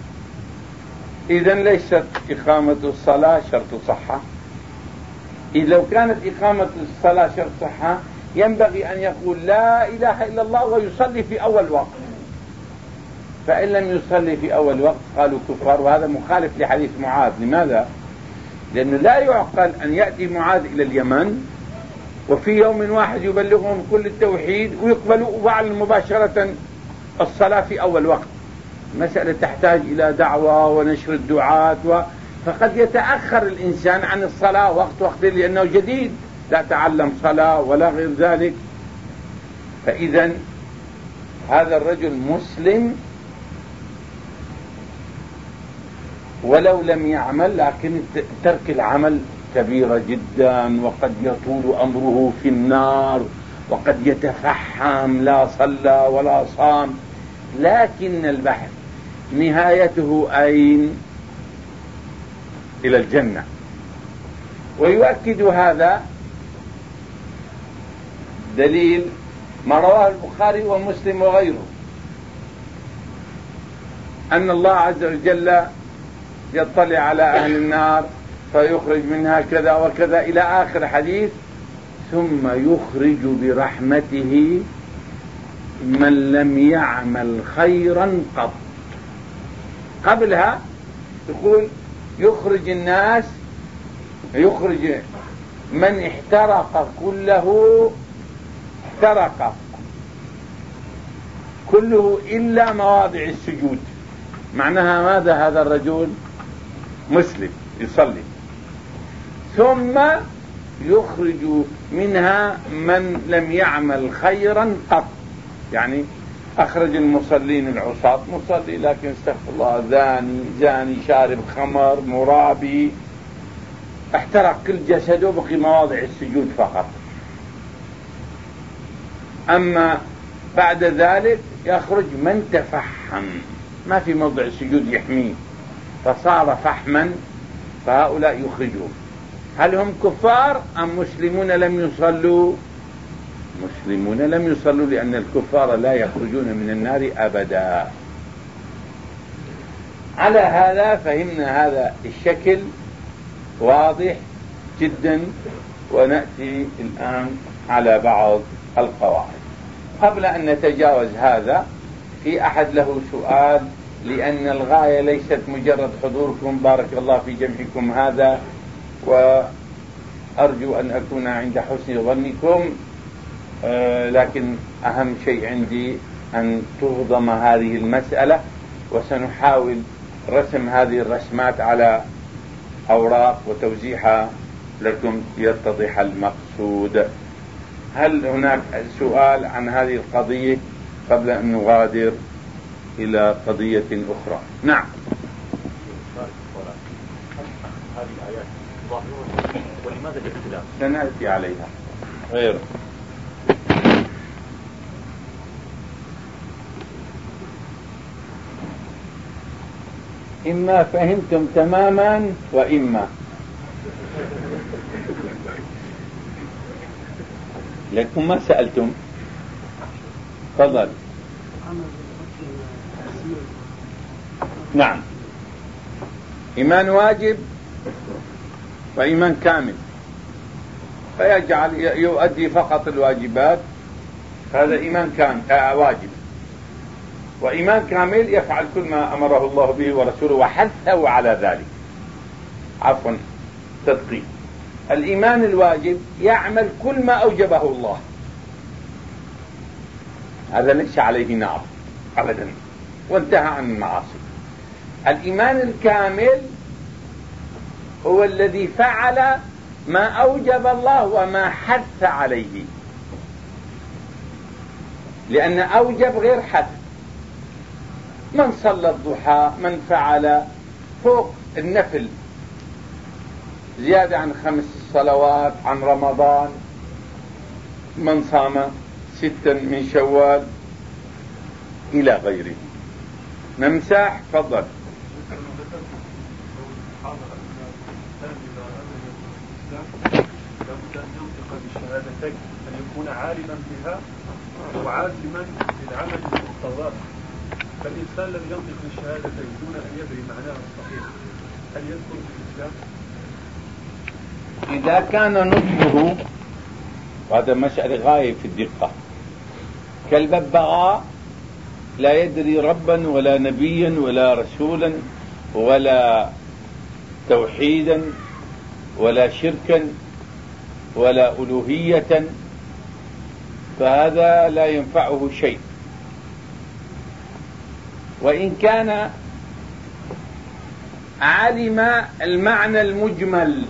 إذن ليست إقامة الصلاة شرط صحة. إذا لو كانت إقامة الصلاة شرط صحة ينبغي أن يقول لا إله إلا الله ويصلي في أول وقت، فإن لم يصلي في أول وقت قالوا كفار. وهذا مخالف لحديث معاذ. لماذا؟ لأنه لا يعقل أن يأتي معاذ إلى اليمن وفي يوم واحد يبلغهم كل التوحيد ويقبلوا وفعل مباشرة الصلاة في أول وقت. مسألة تحتاج إلى دعوة ونشر الدعاة، فقد يتأخر الإنسان عن الصلاة وقت لأنه جديد، لا تعلم صلاة ولا غير ذلك. فإذا هذا الرجل مسلم ولو لم يعمل، لكن ترك العمل كبيرة جدا، وقد يطول أمره في النار، وقد يتفحم، لا صلى ولا صام. لكن البحث نهايته أين؟ إلى الجنة. ويؤكد هذا دليل ما رواه البخاري ومسلم وغيره، أن الله عز وجل يطلع على أهل النار فيخرج منها كذا وكذا إلى آخر حديث، ثم يخرج برحمته من لم يعمل خيرا قط. قبلها يقول يخرج الناس، يخرج من احترق كله إلا مواضع السجود. معناها ماذا؟ هذا الرجل مسلم يصلي، ثم يخرج منها من لم يعمل خيرا قط. يعني أخرج المصلين العصاة، مصلي لكن استغفر الله، زاني، شارب خمر، مرابي، احترق كل جسده، بقي مواضع السجود فقط. أما بعد ذلك يخرج من تفحم، ما في موضع السجود يحميه، فصار فحما، فهؤلاء يخرجون. هل هم كفار أم مسلمون لم يصلوا؟ مسلمون لم يصلوا، لأن الكفار لا يخرجون من النار أبدا. على هذا فهمنا هذا الشكل واضح جدا، ونأتي الآن على بعض القواعد. قبل أن نتجاوز هذا، في أحد له سؤال؟ لأن الغاية ليست مجرد حضوركم، بارك الله في جمعكم هذا، وأرجو أن أكون عند حسن ظنكم، لكن أهم شيء عندي أن تهضم هذه المسألة، وسنحاول رسم هذه الرسمات على أوراق وتوزيعها لكم يتضح المقصود. هل هناك سؤال عن هذه القضية قبل أن نغادر إلى قضية أخرى؟ نعم. هذه الآيات ظاهرة ولماذا الاختلاف؟ سنأتي عليها. غيره. إما فهمتم تماما وإما لكم ما سألتم. تفضل. نعم، إيمان واجب وإيمان كامل، فيجعل يؤدي فقط الواجبات، هذا إيمان كامل واجب. وإيمان كامل يفعل كل ما أمره الله به ورسوله وحثه على ذلك. عفوا تدقيق، الإيمان الواجب يعمل كل ما أوجبه الله، هذا ليس عليه نار أبدا وانتهى عن المعاصي. الإيمان الكامل هو الذي فعل ما أوجب الله وما حث عليه، لأن أوجب غير حث. من صلى الضحى، من فعل فوق النفل زيادة عن 5 صلوات، عن رمضان، من صام 6 من شوال إلى غيره. نمساح. تفضل. بشهادتين أن يكون عالما بها وعازما للعمل بالمقتضاه، فالإنسان الذي ينطق بالشهادتين دون أن يدري معناها الصحيح هل يدخل في الإسلام؟ إذا كان نطقه، وهذا مسألة غاية في الدقة، كالببغاء لا يدري ربا ولا نبيا ولا رسولا ولا توحيدا ولا شركا ولا ألوهية، فهذا لا ينفعه شيء. وإن كان علم المعنى المجمل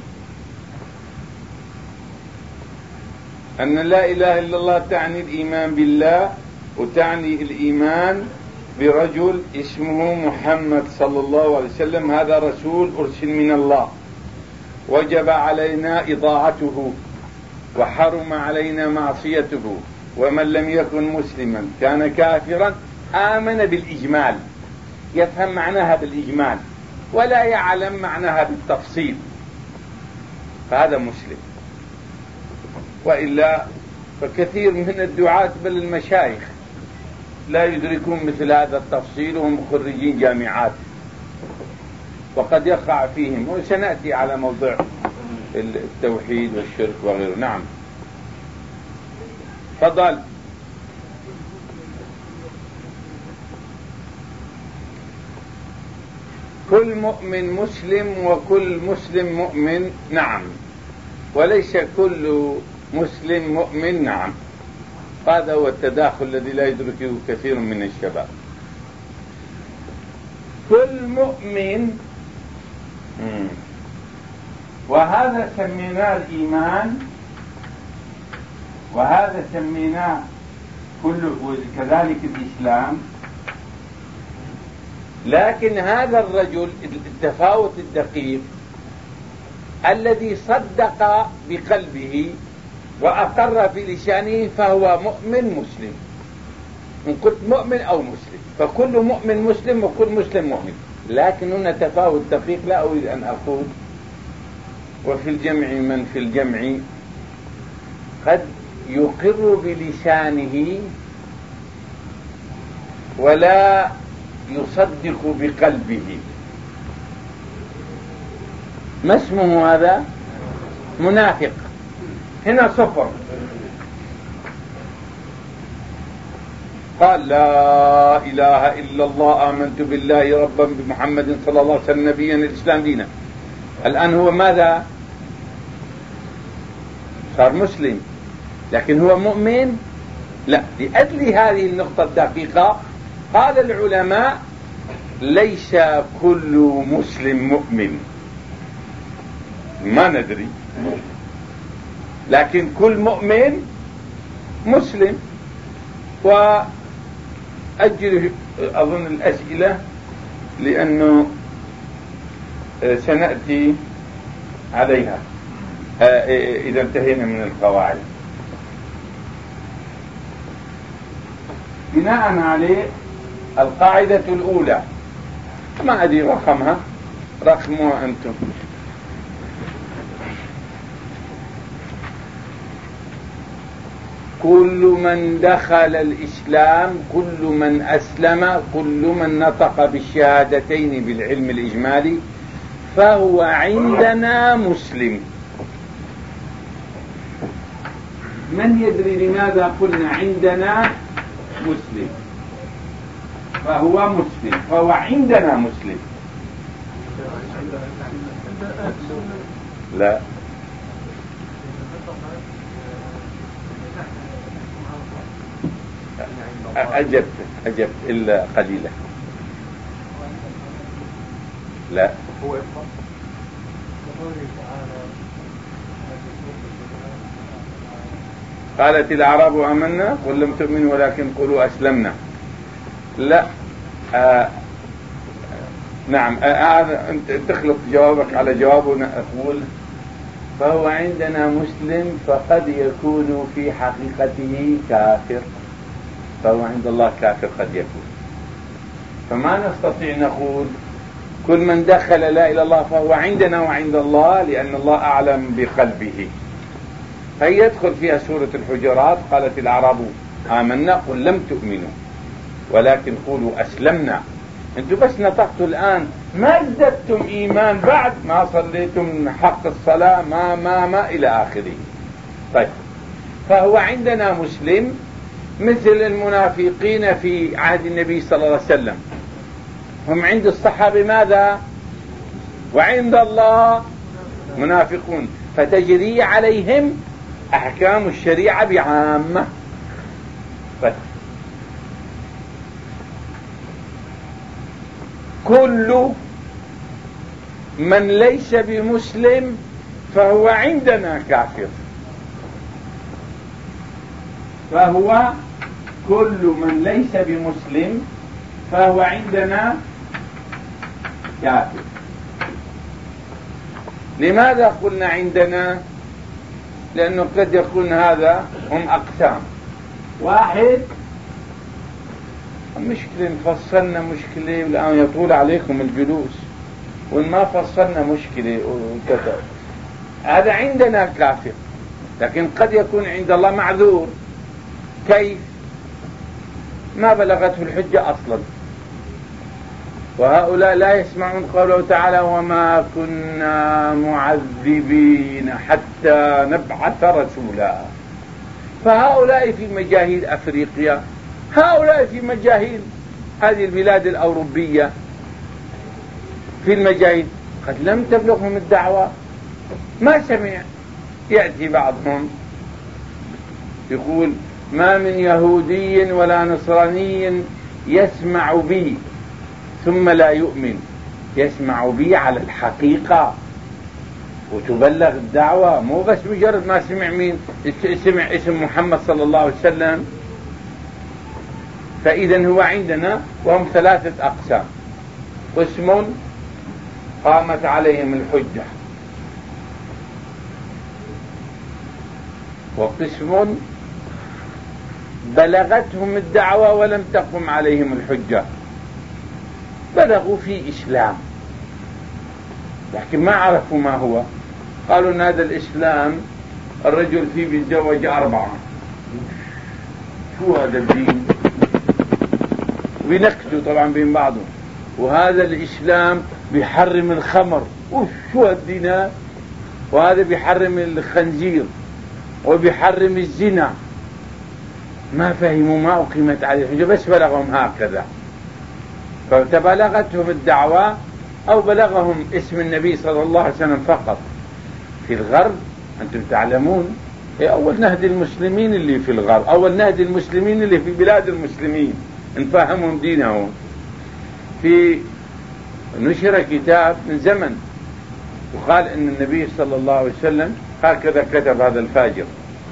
أن لا إله إلا الله تعني الإيمان بالله، وتعني الإيمان برجل اسمه محمد صلى الله عليه وسلم، هذا رسول أرسل من الله، وجب علينا إطاعته وحرم علينا معصيته، ومن لم يكن مسلما كان كافرا، آمن بالإجمال، يفهم معناها بالإجمال ولا يعلم معناها بالتفصيل، فهذا مسلم. وإلا فكثير من الدعاة بل المشايخ لا يدركون مثل هذا التفصيل وهم خريجين جامعات، وقد يقع فيهم. وسنأتي على موضوع التوحيد والشرك وغيره. نعم. تفضل. كل مؤمن مسلم وكل مسلم مؤمن، نعم، وليس كل مسلم مؤمن، نعم. هذا هو التداخل الذي لا يدركه كثير من الشباب. كل مؤمن، وهذا سميناه الإيمان، وهذا سميناه كذلك الإسلام. لكن هذا الرجل التفاوت الدقيق الذي صدق بقلبه وأقر في لسانه فهو مؤمن مسلم. إن قلت مؤمن أو مسلم، فكل مؤمن مسلم وكل مسلم مؤمن، لكن هنا تفاوت دقيق لا أريد أن أقول. وفي الجمع من في الجمع قد يقر بلسانه ولا يصدق بقلبه. ما اسمه هذا؟ منافق. هنا صفر. قال لا إله إلا الله، آمنت بالله ربا بمحمد صلى الله عليه وسلم نبيا الإسلام دينا. الآن هو ماذا؟ صار مسلم، لكن هو مؤمن؟ لا، لأجل هذه النقطة الدقيقة قال العلماء ليس كل مسلم مؤمن، ما ندري، لكن كل مؤمن مسلم. وأجل أظن الأسئلة لأنه سنأتي عليها إذا انتهينا من القواعد. بناء عليه القاعدة الأولى، ما أدري رقمها، رقمها أنتم. كل من دخل الإسلام، كل من أسلم، كل من نطق بالشهادتين بالعلم الإجمالي فهو عندنا مسلم. من يدري لماذا قلنا عندنا مسلم؟ فهو مسلم، فهو عندنا مسلم. لا، أجبت إلا قليلا. لا، قالت الأعراب آمنا قل لم تؤمنوا ولكن قولوا أسلمنا. لا، نعم، أنت تخلط جوابك على جوابنا. أقول فهو عندنا مسلم فقد يكون في حقيقته كافر، فهو عند الله كافر قد يكون. فما نستطيع نقول كل من دخل لا إله إلا الله فهو عندنا وعند الله، لأن الله أعلم بقلبه. هي يدخل فيها سورة الحجرات قالت الأعراب آمنا قل لم تؤمنوا ولكن قولوا أسلمنا. أنتم بس نطقتوا الآن، ما ازددتم إيمان بعد، ما صليتم حق الصلاة، ما إلى آخره. طيب، فهو عندنا مسلم مثل المنافقين في عهد النبي صلى الله عليه وسلم، هم عند الصحابة ماذا؟ وعند الله منافقون، فتجري عليهم أحكام الشريعة بعامة. كل من ليس بمسلم فهو عندنا كافر، فهو كل من ليس بمسلم فهو عندنا كافر. لماذا قلنا عندنا؟ لأنه قد يكون هذا هم أقسام. واحد، مشكلة فصلنا مشكلة والآن يطول عليكم الجلوس، وإن ما فصلنا مشكلة وكذا، هذا عندنا كافر، لكن قد يكون عند الله معذور. كيف؟ ما بلغته الحجة أصلا. وهؤلاء لا يسمعون قوله تعالى وما كنا معذبين حتى نبعث رسولا. فهؤلاء في مجاهيل أفريقيا، هؤلاء في مجاهيل هذه البلاد الأوروبية، في المجاهيل قد لم تبلغهم الدعوة، ما سمع. يأتي بعضهم يقول ما من يهودي ولا نصراني يسمع بي ثم لا يؤمن، يسمع بي على الحقيقة وتبلغ الدعوة، مو بس مجرد ما سمع مين، سمع اسم محمد صلى الله عليه وسلم. فإذا هو عندنا وهم ثلاثة أقسام: قسم قامت عليهم الحجة، وقسم بلغتهم الدعوة ولم تقم عليهم الحجة، بلغوا في إسلام لكن ما عرفوا ما هو. قالوا ان هذا الإسلام الرجل فيه بيتزوج 4، شو هذا الدين؟ وينكدوا طبعا بين بعضهم. وهذا الإسلام بيحرم الخمر، شو هالدين؟ وهذا بيحرم الخنزير وبيحرم الزنا. ما فهموا، ما أقيمت عليه الحجة، بس بلغهم هكذا. فبلغتهم الدعوة أو بلغهم اسم النبي صلى الله عليه وسلم فقط. في الغرب أنتم تعلمون أول نهدي المسلمين اللي في الغرب، أول نهدي المسلمين اللي في بلاد المسلمين نفهمهم دينهم. في نشر كتاب من زمن وقال إن النبي صلى الله عليه وسلم هكذا كتب هذا الفاجر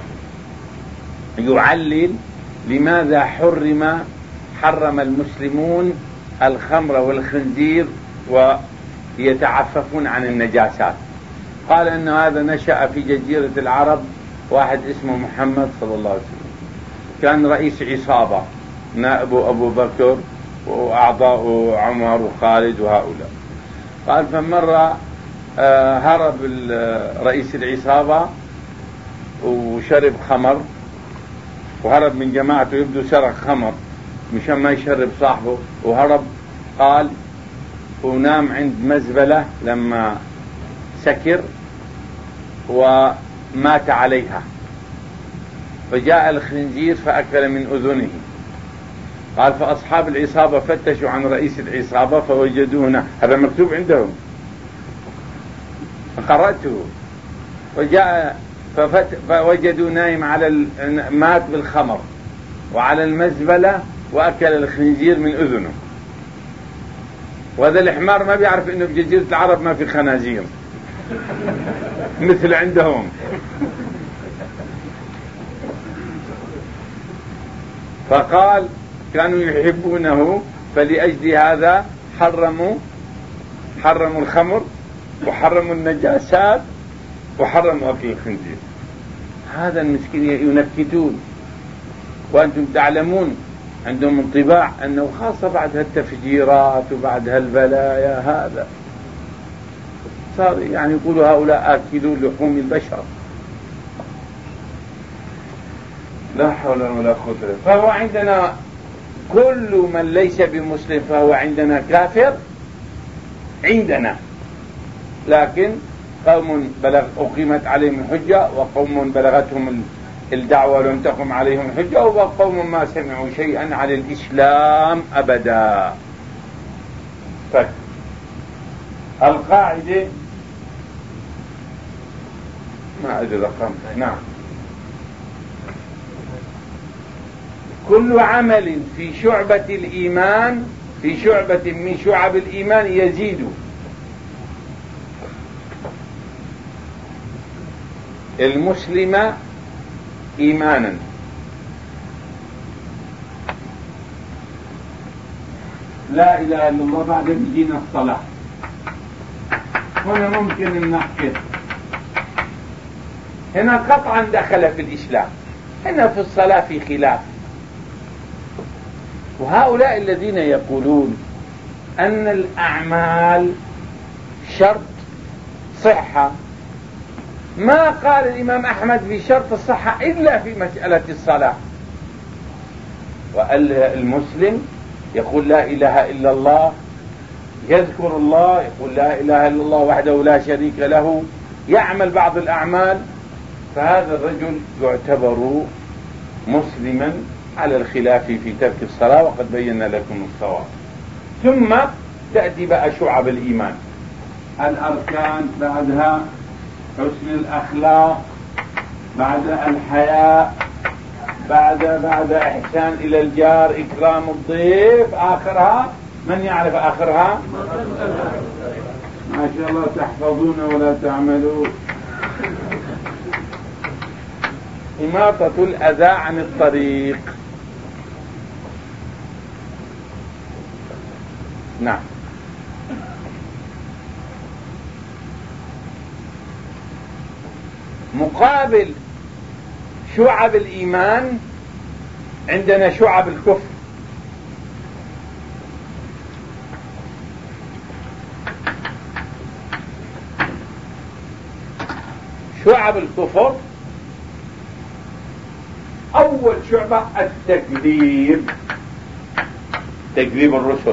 يعلل لماذا حرم المسلمون الخمر والخنزير ويتعففون عن النجاسات. قال إن هذا نشأ في جزيرة العرب واحد اسمه محمد صلى الله عليه وسلم، كان رئيس عصابة، نائبه أبو بكر وأعضاؤه عمر وخالد وهؤلاء. قال فمرة هرب رئيس العصابة وشرب خمر، وهرب من جماعته، يبدو سرق خمر مشان ما يشرب صاحبه، وهرب قال ونام عند مزبلة لما سكر ومات عليها، فجاء الخنزير فأكل من أذنه. قال فأصحاب العصابة فتشوا عن رئيس العصابة فوجدوه، هذا مكتوب عندهم قرأته، وجاء فوجدوا نايم مات بالخمر وعلى المزبلة وأكل الخنزير من أذنه. وهذا الحمار ما بيعرف إنه في جزيرة العرب ما في خنازير مثل عندهم. فقال كانوا يحبونه فلأجل هذا حرموا الخمر وحرموا النجاسات وحرموا أكل الخنزير. هذا المسكين ينكتون، وأنتم تعلمون عندهم انطباع أنه خاصة بعد هالتفجيرات وبعد هالبلايا هذا صار يعني يقولوا هؤلاء آكلون لحوم البشر. لا حول ولا قوة إلا بالله. فهو عندنا كل من ليس بمسلم فهو عندنا كافر عندنا، لكن قوم أقيمت عليهم الحجة وقوم بلغتهم الدعوة لم تقم عليهم الحجة وقوم ما سمعوا شيئا عن الإسلام أبدا. القاعدة ما أدري رقم. نعم. كل عمل في شعبة الإيمان، في شعبة من شعب الإيمان يزيد المسلم إيمانا. لا إله إلا الله بعد بيجينا الصلاة. هنا ممكن أن نحكي هنا قطعا دخل في الإسلام، هنا في الصلاة في خلاف. وهؤلاء الذين يقولون أن الأعمال شرط صحة، ما قال الإمام أحمد في شرط الصحة إلا في مسألة الصلاة. والمسلم يقول لا إله إلا الله، يذكر الله، يقول لا إله إلا الله وحده لا شريك له، يعمل بعض الأعمال، فهذا الرجل يعتبر مسلما على الخلاف في ترك الصلاة، وقد بينا لكم الصواب. ثم تأتي بقى شعب الإيمان، الأركان، بعدها حسن الأخلاق، بعد الحياء، بعد إحسان إلى الجار، إكرام الضيف، آخرها من يعرف آخرها؟ ما شاء الله تحفظون ولا تعملون. إماطة الأذى عن الطريق. نعم. مقابل شعب الإيمان عندنا شعب الكفر. شعب الكفر أول شعبة التكذيب، تكذيب الرسل،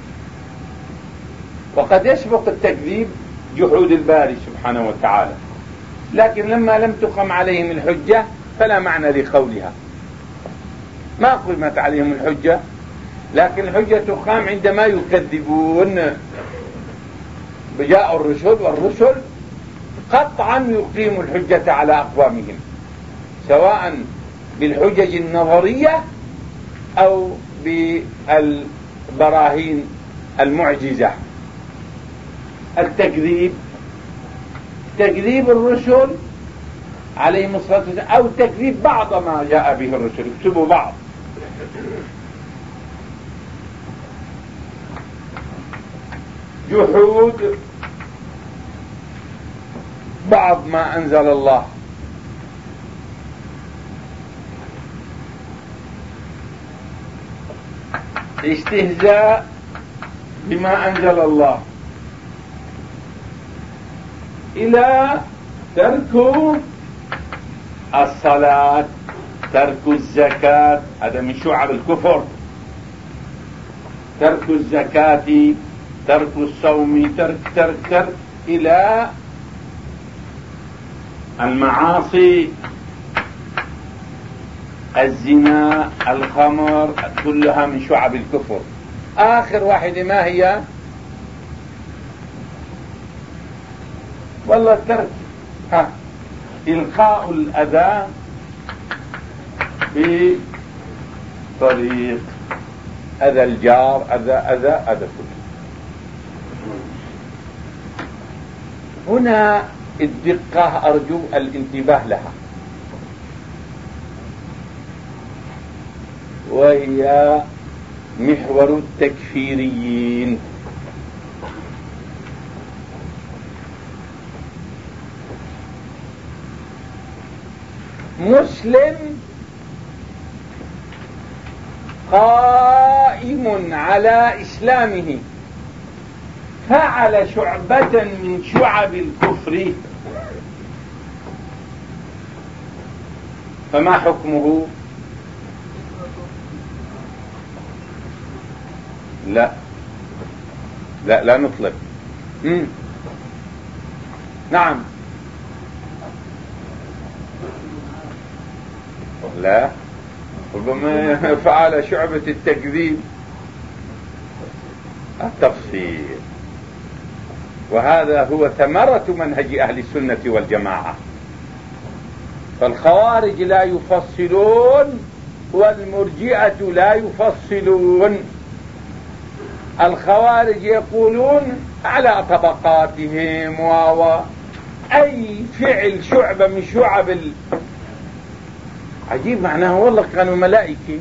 وقد يسبق التكذيب جحود الباري سبحانه وتعالى، لكن لما لم تقم عليهم الحجة فلا معنى لقولها. ما قمت عليهم الحجة، لكن الحجة تقام عندما يكذبون. جاء الرسل والرسل قطعا يقيم الحجة على أقوامهم، سواء بالحجج النظرية أو بالبراهين المعجزة. التكذيب، تكذيب الرسل عليهم الصلاة والسلام، أو تكذيب بعض ما جاء به الرسل، اكتبوا بعض. جحود بعض ما أنزل الله. استهزاء بما أنزل الله، إلى ترك الصلاة، ترك الزكاة، هذا من شعب الكفر، ترك الزكاة، ترك الصوم، ترك إلى المعاصي، الزنا، الخمر، كلها من شعب الكفر. آخر واحدة ما هي؟ والله ترك إلقاء الأذى بطريق، أذى الجار، أذى كله. هنا الدقة أرجو الانتباه لها، وهي محور التكفيريين. مسلم قائم على إسلامه فعل شعبة من شعب الكفر، فما حكمه؟ لا نطلق. نعم، لا، ربما فعل شعبة التكذيب، التفصيل. وهذا هو ثمرة منهج أهل السنة والجماعة. فالخوارج لا يفصلون والمرجئة لا يفصلون. الخوارج يقولون على طبقاتهم أي فعل شعبة من شعب عجيب، معناه والله كانوا ملائكة.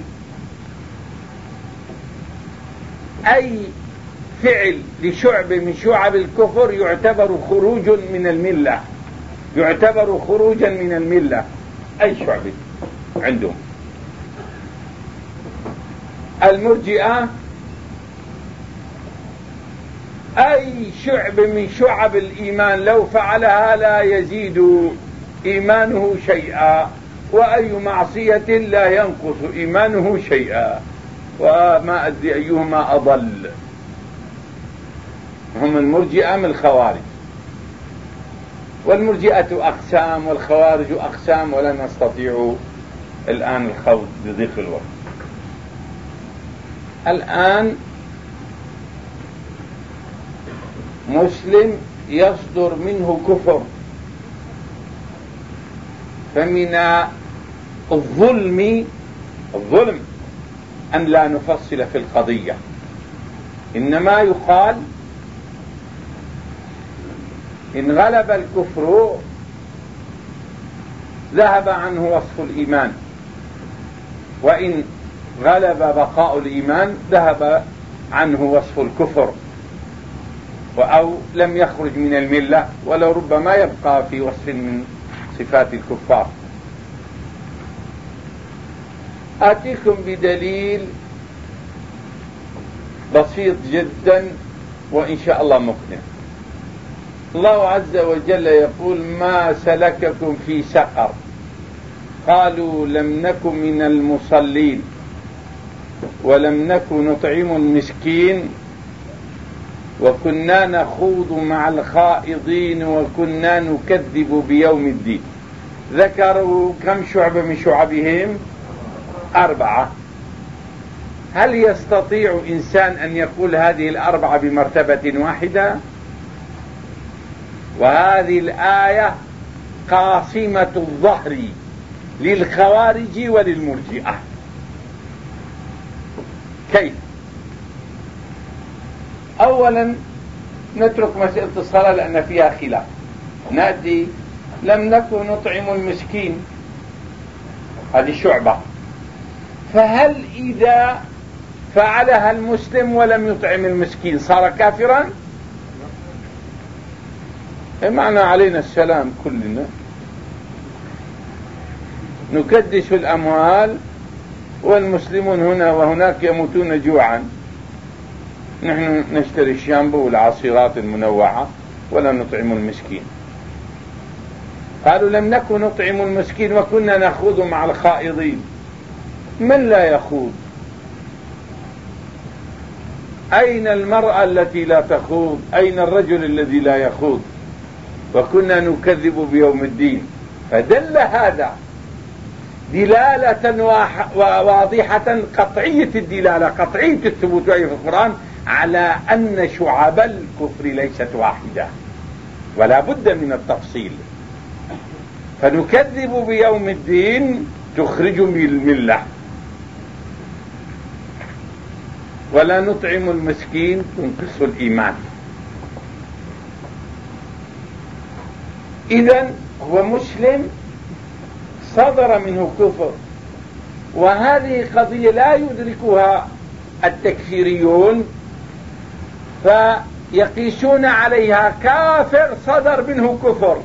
أي فعل لشعب من شعب الكفر يعتبر خروج من الملة، يعتبر خروجا من الملة. أي شعب عندهم. المرجئة أي شعب من شعب الإيمان لو فعلها لا يزيد إيمانه شيئا، وأي معصية لا ينقص إيمانه شيئا، وما أدري أيهما أضل. هم المرجئة من الخوارج، والمرجئة أقسام والخوارج أقسام، ولا نستطيع الآن الخوض بضيق الوقت. الآن مسلم يصدر منه كفر، فمن الظلم أن لا نفصل في القضية، إنما يقال إن غلب الكفر ذهب عنه وصف الإيمان، وإن غلب بقاء الإيمان ذهب عنه وصف الكفر، أو لم يخرج من الملة، ولو ربما يبقى في وصف من صفات الكفار. آتيكم بدليل بسيط جدا وإن شاء الله مقنع. الله عز وجل يقول: ما سلككم في سقر؟ قالوا لم نكن من المصلين ولم نكن نطعم المسكين وكنا نخوض مع الخائضين وكنا نكذب بيوم الدين. ذكروا كم شعبة من شعبهم؟ 4. هل يستطيع إنسان أن يقول هذه 4 بمرتبة واحدة؟ وهذه الآية قاصمة الظهر للخوارج وللمرجئة. كيف؟ أولا نترك مسألة الصلاة لأن فيها خلاف. نأتي لم نكن نطعم المسكين، هذه شعبة، فهل إذا فعلها المسلم ولم يطعم المسكين صار كافرا؟ معنى علينا السلام كلنا، نكدس الأموال والمسلمون هنا وهناك يموتون جوعا، نحن نشتري الشامبو والعصيرات المنوعة ولا نطعم المسكين. قالوا لم نكن نطعم المسكين وكنا نخوض مع الخائضين. من لا يخوض؟ أين المرأة التي لا تخوض؟ أين الرجل الذي لا يخوض؟ وكنا نكذب بيوم الدين. فدل هذا دلالة واضحة قطعية الدلالة قطعية الثبوت في القرآن على أن شعب الكفر ليست واحدة ولا بد من التفصيل. فنكذب بيوم الدين تخرج من الملة، ولا نطعم المسكين تنقص الإيمان. إذن هو مسلم صدر منه كفر، وهذه قضية لا يدركها التكفيريون، فيقيسون عليها كافر صدر منه كفر.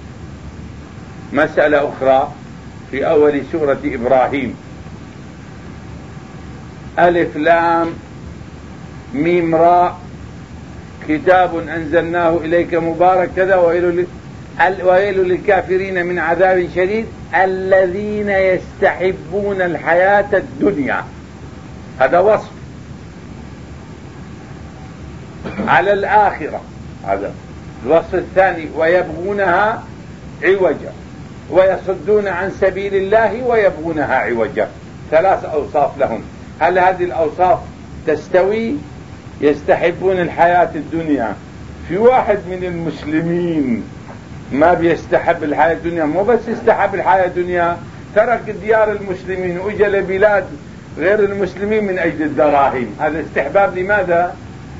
مسألة أخرى في أول سورة إبراهيم: ألف لام ميم راء كتاب أنزلناه إليك مبارك كذا ويل للكافرين من عذاب شديد الذين يستحبون الحياة الدنيا. هذا وصف على الآخرة. هذا الوصف الثاني: ويبغونها عوجا ويصدون عن سبيل الله ويبغونها عوجا. 3 أوصاف لهم. هل هذه الأوصاف تستوي؟ يستحبون الحياة الدنيا. في واحد من المسلمين ما بيستحب الحياة الدنيا، مو بس يستحب الحياة الدنيا، ترك ديار المسلمين وإجا لبلاد غير المسلمين من أجل الدراهم. هذا استحباب لماذا؟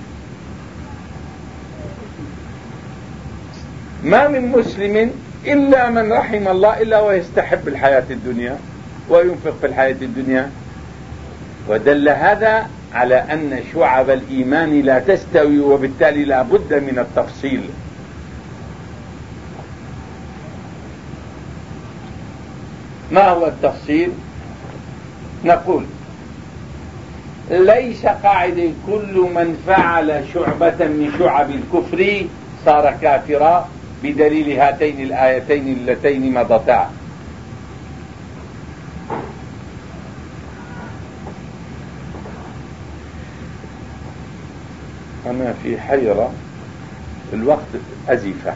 ما من مسلم إلا من رحم الله إلا ويستحب الحياة الدنيا وينفق في الحياة الدنيا. ودل هذا على أن شعب الإيمان لا تستوي، وبالتالي لا بد من التفصيل. ما هو التفصيل؟ نقول ليس قاعدة كل من فعل شعبة من شعب الكفر صار كافرا بدليل هاتين الآيتين اللتين مضتا. أنا في حيرة، الوقت أزفة،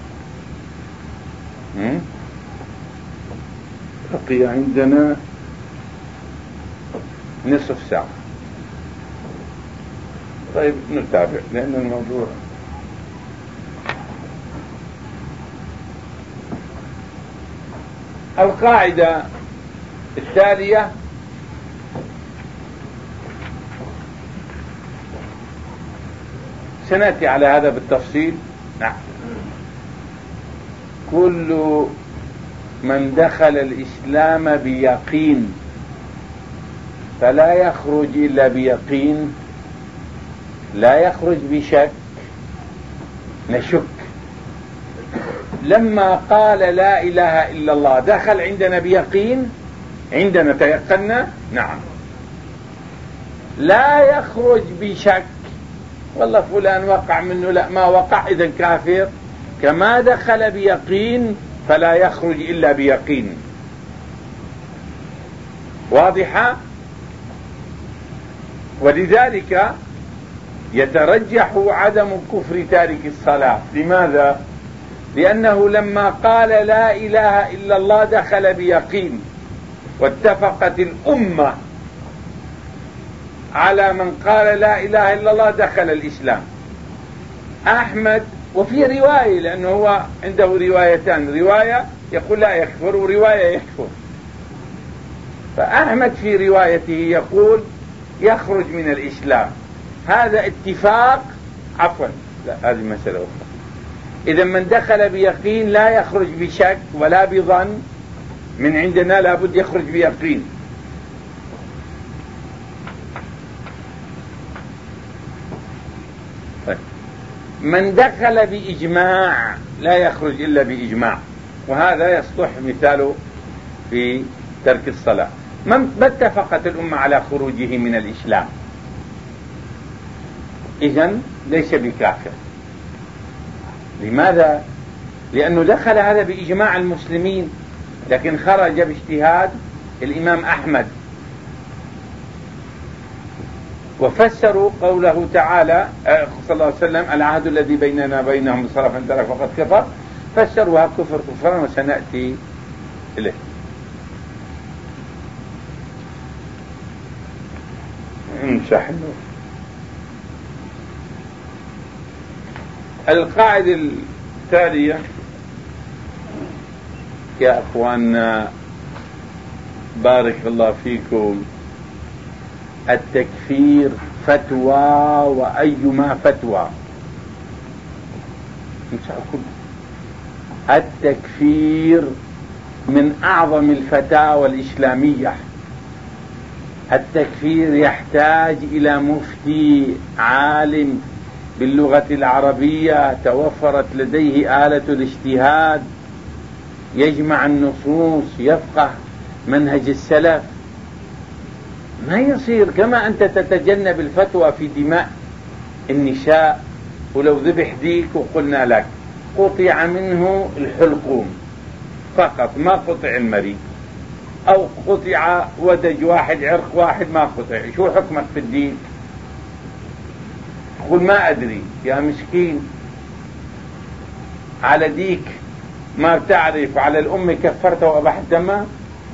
بقي عندنا نصف ساعة. طيب نتابع لأن الموضوع القاعدة التالية: سنأتي على هذا بالتفصيل. نعم. كل من دخل الإسلام بيقين فلا يخرج إلا بيقين، لا يخرج بشك. نشك. لما قال لا إله إلا الله دخل عندنا بيقين، عندنا تيقنا. نعم. لا يخرج بشك، والله فلان وقع منه، لا ما وقع، إذن كافر. كما دخل بيقين فلا يخرج إلا بيقين. واضحة؟ ولذلك يترجح عدم كفر تارك الصلاة. لماذا؟ لأنه لما قال لا إله إلا الله دخل بيقين، واتفقت الأمة على من قال لا إله إلا الله دخل الإسلام. أحمد، وفي رواية، لأنه هو عنده روايتان، رواية يقول لا يكفر ورواية يكفر. فأحمد في روايته يقول يخرج من الإسلام. هذا اتفاق، عفوا لا هذه مسألة أخرى. إذا من دخل بيقين لا يخرج بشك ولا بظن، من عندنا لابد يخرج بيقين. من دخل بإجماع لا يخرج إلا بإجماع، وهذا يصلح مثاله في ترك الصلاة. ما اتفقت الأمة على خروجه من الإسلام، إذن ليس بكافر. لماذا؟ لأنه دخل هذا بإجماع المسلمين، لكن خرج باجتهاد الإمام أحمد. وفسروا قوله تعالى صلى الله عليه وسلم العهد الذي بيننا بينهم الصلاة فمن ترك فقد كفر، فسروها كفر كفرا، وسنأتي إليه. امسح القاعدة التالية يا أخواننا بارك الله فيكم: التكفير فتوى، وأيما فتوى. التكفير من أعظم الفتاوى الإسلامية. التكفير يحتاج إلى مفتي عالم باللغة العربية توفرت لديه آلة الاجتهاد، يجمع النصوص، يفقه منهج السلف. ما يصير كما أنت تتجنب الفتوى في دماء النساء، ولو ذبح ديك وقلنا لك قطع منه الحلقوم فقط ما قطع المريء، أو قطع ودج واحد عرق واحد ما قطع، شو حكمك في الدين؟ قل ما أدري يا مسكين، على ديك ما بتعرف، على الأم كفرت وأبحت دمها.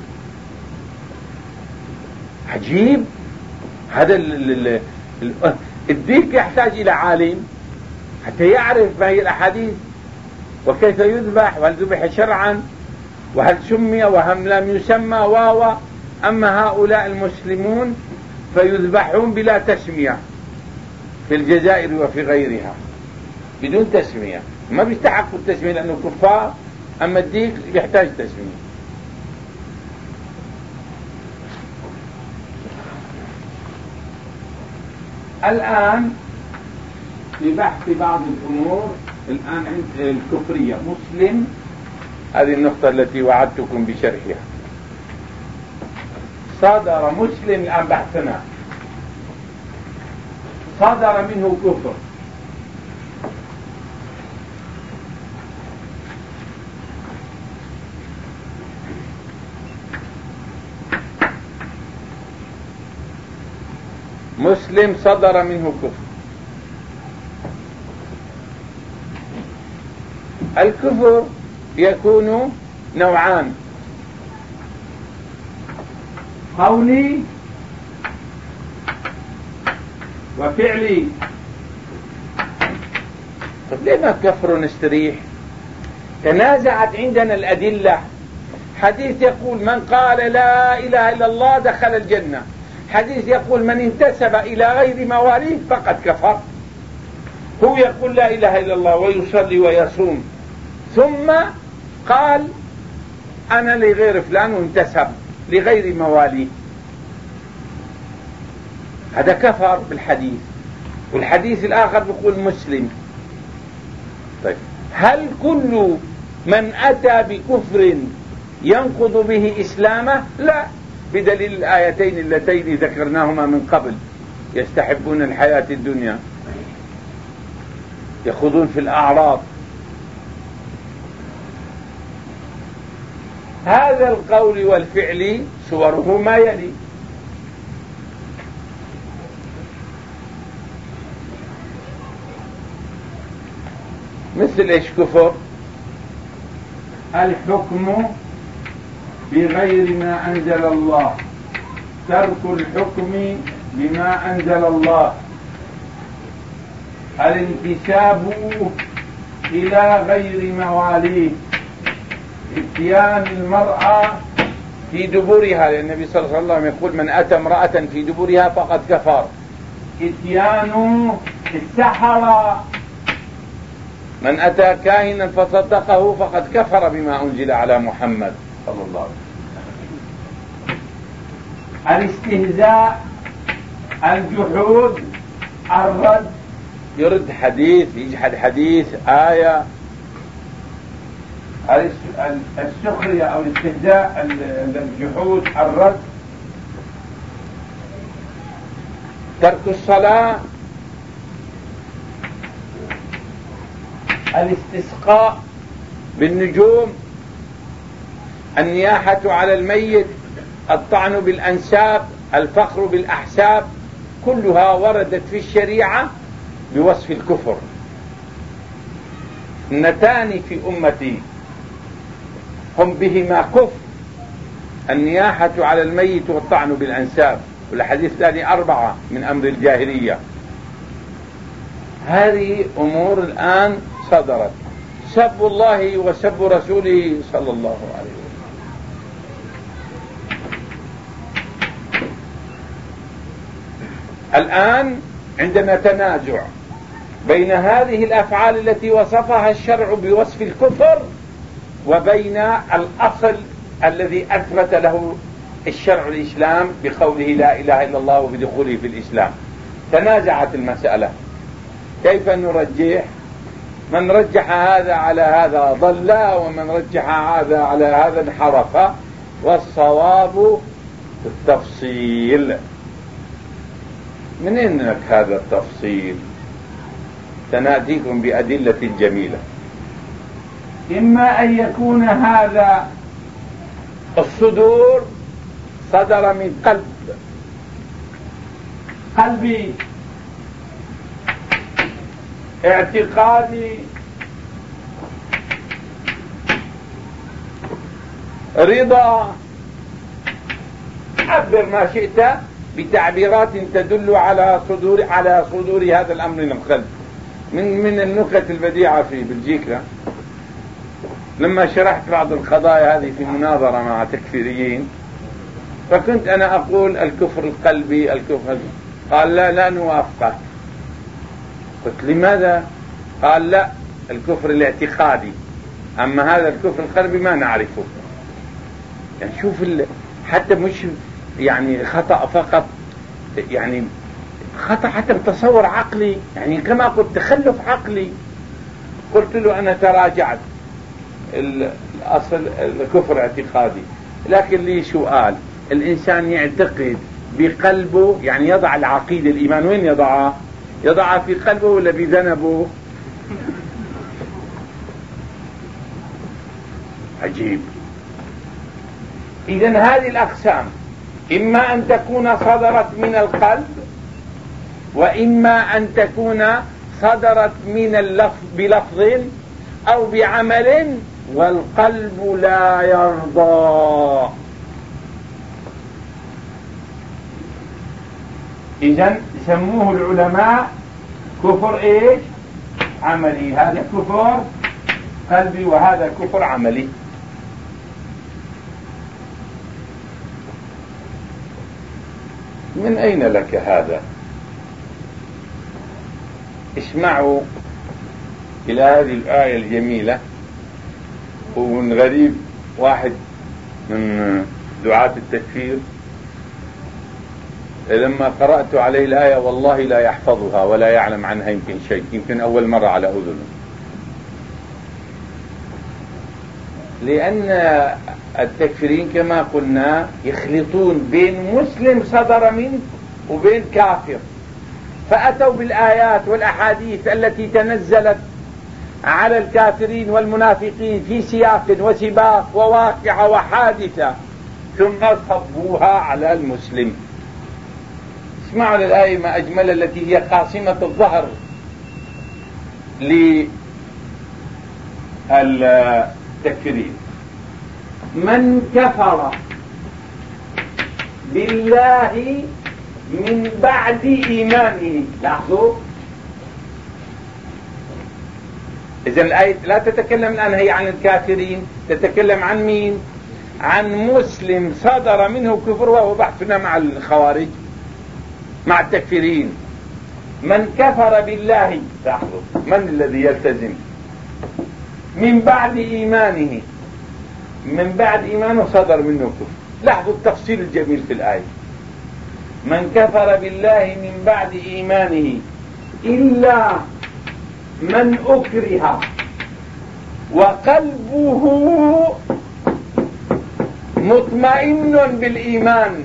عجيب هذا الديك يحتاج إلى عالم حتى يعرف ما هي الأحاديث وكيف يذبح، وهل ذبح شرعا، وهل سمي وهم لم يسمى أما هؤلاء المسلمون فيذبحون بلا تسمية في الجزائر وفي غيرها بدون تسمية، ما بيستحقوا التسمية لأنه كفار، أما الديك يحتاج تسمية. الآن لبحث بعض الأمور الآن عند الكفرية. مسلم، هذه النقطة التي وعدتكم بشرحها. صدر مسلم، الآن بحثنا صدر منه كفر. مسلم صدر منه كفر. الكفر يكون نوعان: قولي وفعلي. طب ليه ما كفروا نستريح؟ تنازعت عندنا الأدلة. حديث يقول من قال لا إله إلا الله دخل الجنة، حديث يقول من انتسب إلى غير مواليه فقد كفر. هو يقول لا إله إلا الله ويصلي ويصوم، ثم قال أنا لغير فلان وانتسب لغير مواليه، هذا كفر بالحديث. والحديث الآخر يقول مسلم. طيب هل كل من أتى بكفر ينقض به إسلامه؟ لا، بدليل الآيتين اللتين ذكرناهما من قبل: يستحبون الحياة الدنيا، يخوضون في الأعراض. هذا القول والفعل صوره ما يلي: مثل ايش كفر؟ الحكم بغير ما أنزل الله، ترك الحكم بما أنزل الله، الانتساب إلى غير مواليه، اتيان المرأة في دبورها، لأن النبي صلى الله عليه وسلم يقول من أتى امرأة في دبورها فقد كفر. إتيان السحرة، من أتى كاهنا فصدقه فقد كفر بما أنزل على محمد صلى الله عليه وسلم. الاستهزاء، الجحود، الرد، يرد حديث، يجحد حديث، آية، السخرية أو الاستهزاء، الجحود، الرد، ترك الصلاة، الاستسقاء بالنجوم، النياحة على الميت، الطعن بالأنساب، الفخر بالأحساب، كلها وردت في الشريعة بوصف الكفر. اثنتان في أمتي هم بهما كفر: النياحة على الميت والطعن بالأنساب، والحديث الثاني 4 من أمر الجاهلية. هذه أمور الآن صدرت، سب الله وسب رسوله صلى الله عليه وسلم. الآن عندنا تنازع بين هذه الأفعال التي وصفها الشرع بوصف الكفر وبين الأصل الذي أثبت له الشرع الإسلام بقوله لا إله إلا الله وبدخوله في الإسلام. تنازعت المسألة، كيف نرجح؟ من رجح هذا على هذا ضل، ومن رجح هذا على هذا انحرف، والصواب التفصيل. منين لك هذا التفصيل؟ سنأتيكم بأدلة جميلة. إما أن يكون هذا الصدور صدر من قلبي اعتقادي رضا، عبر ما شئت بتعبيرات تدل على صدور هذا الأمر من القلب. من النكت البديعة في بلجيكا لما شرحت بعض القضايا هذه في مناظرة مع تكفيريين، فكنت أنا أقول الكفر القلبي الكفر، قال لا نوافقك. قلت لماذا؟ قال لا، الكفر الاعتقادي، أما هذا الكفر القلبي ما نعرفه. يعني شوف حتى مش يعني خطأ فقط، يعني خطأ حتى بتصور عقلي، يعني كما قلت تخلف عقلي. قلت له أنا تراجعت، الأصل الكفر اعتقادي، لكن لي سؤال: الإنسان يعتقد بقلبه، يعني يضع العقيدة الإيمان وين يضعها؟ يضعها في قلبه ولا بذنبه؟ عجيب. إذن هذه الأقسام إما أن تكون صدرت من القلب، وإما أن تكون صدرت من اللفظ بلفظ أو بعمل والقلب لا يرضى. إذن سموه العلماء كفر إيش؟ عملي. هذا كفر قلبي وهذا كفر عملي. من أين لك هذا؟ اسمعوا إلى هذه الآية الجميلة. ومن غريب واحد من دعاة التكفير لما قرأت عليه الآية والله لا يحفظها ولا يعلم عنها يمكن شيء، يمكن أول مرة على أذنه، لأن التكفيرين كما قلنا يخلطون بين مسلم صدر منه وبين كافر، فأتوا بالآيات والأحاديث التي تنزلت على الكافرين والمنافقين في سياق وسباق وواقعة وحادثة، ثم صبوها على المسلم. اسمعوا للآية ما أجمل، التي هي قاسمة الظهر للتكفيرين: من كفر بالله من بعد إيمانه. لاحظوا، إذن الآية لا تتكلم الآن هي عن الكافرين، تتكلم عن مين؟ عن مسلم صدر منه كفر، وهو بحثنا مع الخوارج مع التكفيرين. من كفر بالله، لاحظوا من الذي يلتزم من بعد إيمانه، من بعد إيمانه صدر منه كفر. لاحظوا التفصيل الجميل في الآية. من كفر بالله من بعد إيمانه إلا من أكره وقلبه مطمئن بالإيمان،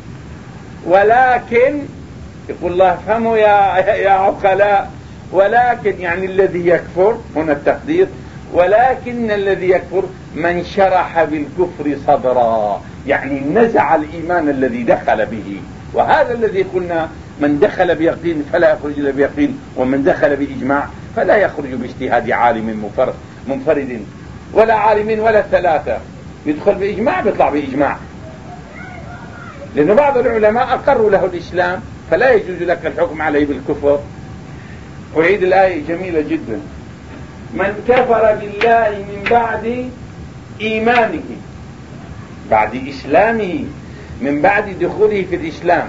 ولكن يقول الله افهموا يا عقلاء، ولكن يعني الذي يكفر هنا التقدير، ولكن الذي يكفر من شرح بالكفر صدرا، يعني نزع الإيمان الذي دخل به. وهذا الذي قلنا من دخل بيقين فلا يخرج إلا بيقين، ومن دخل بإجماع فلا يخرج باجتهاد عالم منفرد ولا عالم ولا ثلاثة. يدخل بإجماع بيطلع بإجماع، لأن بعض العلماء أقروا له الإسلام فلا يجوز لك الحكم عليه بالكفر. أعيد الآية جميلة جدا. من كفر بالله من بعد إيمانه، بعد إسلامه، من بعد دخوله في الإسلام،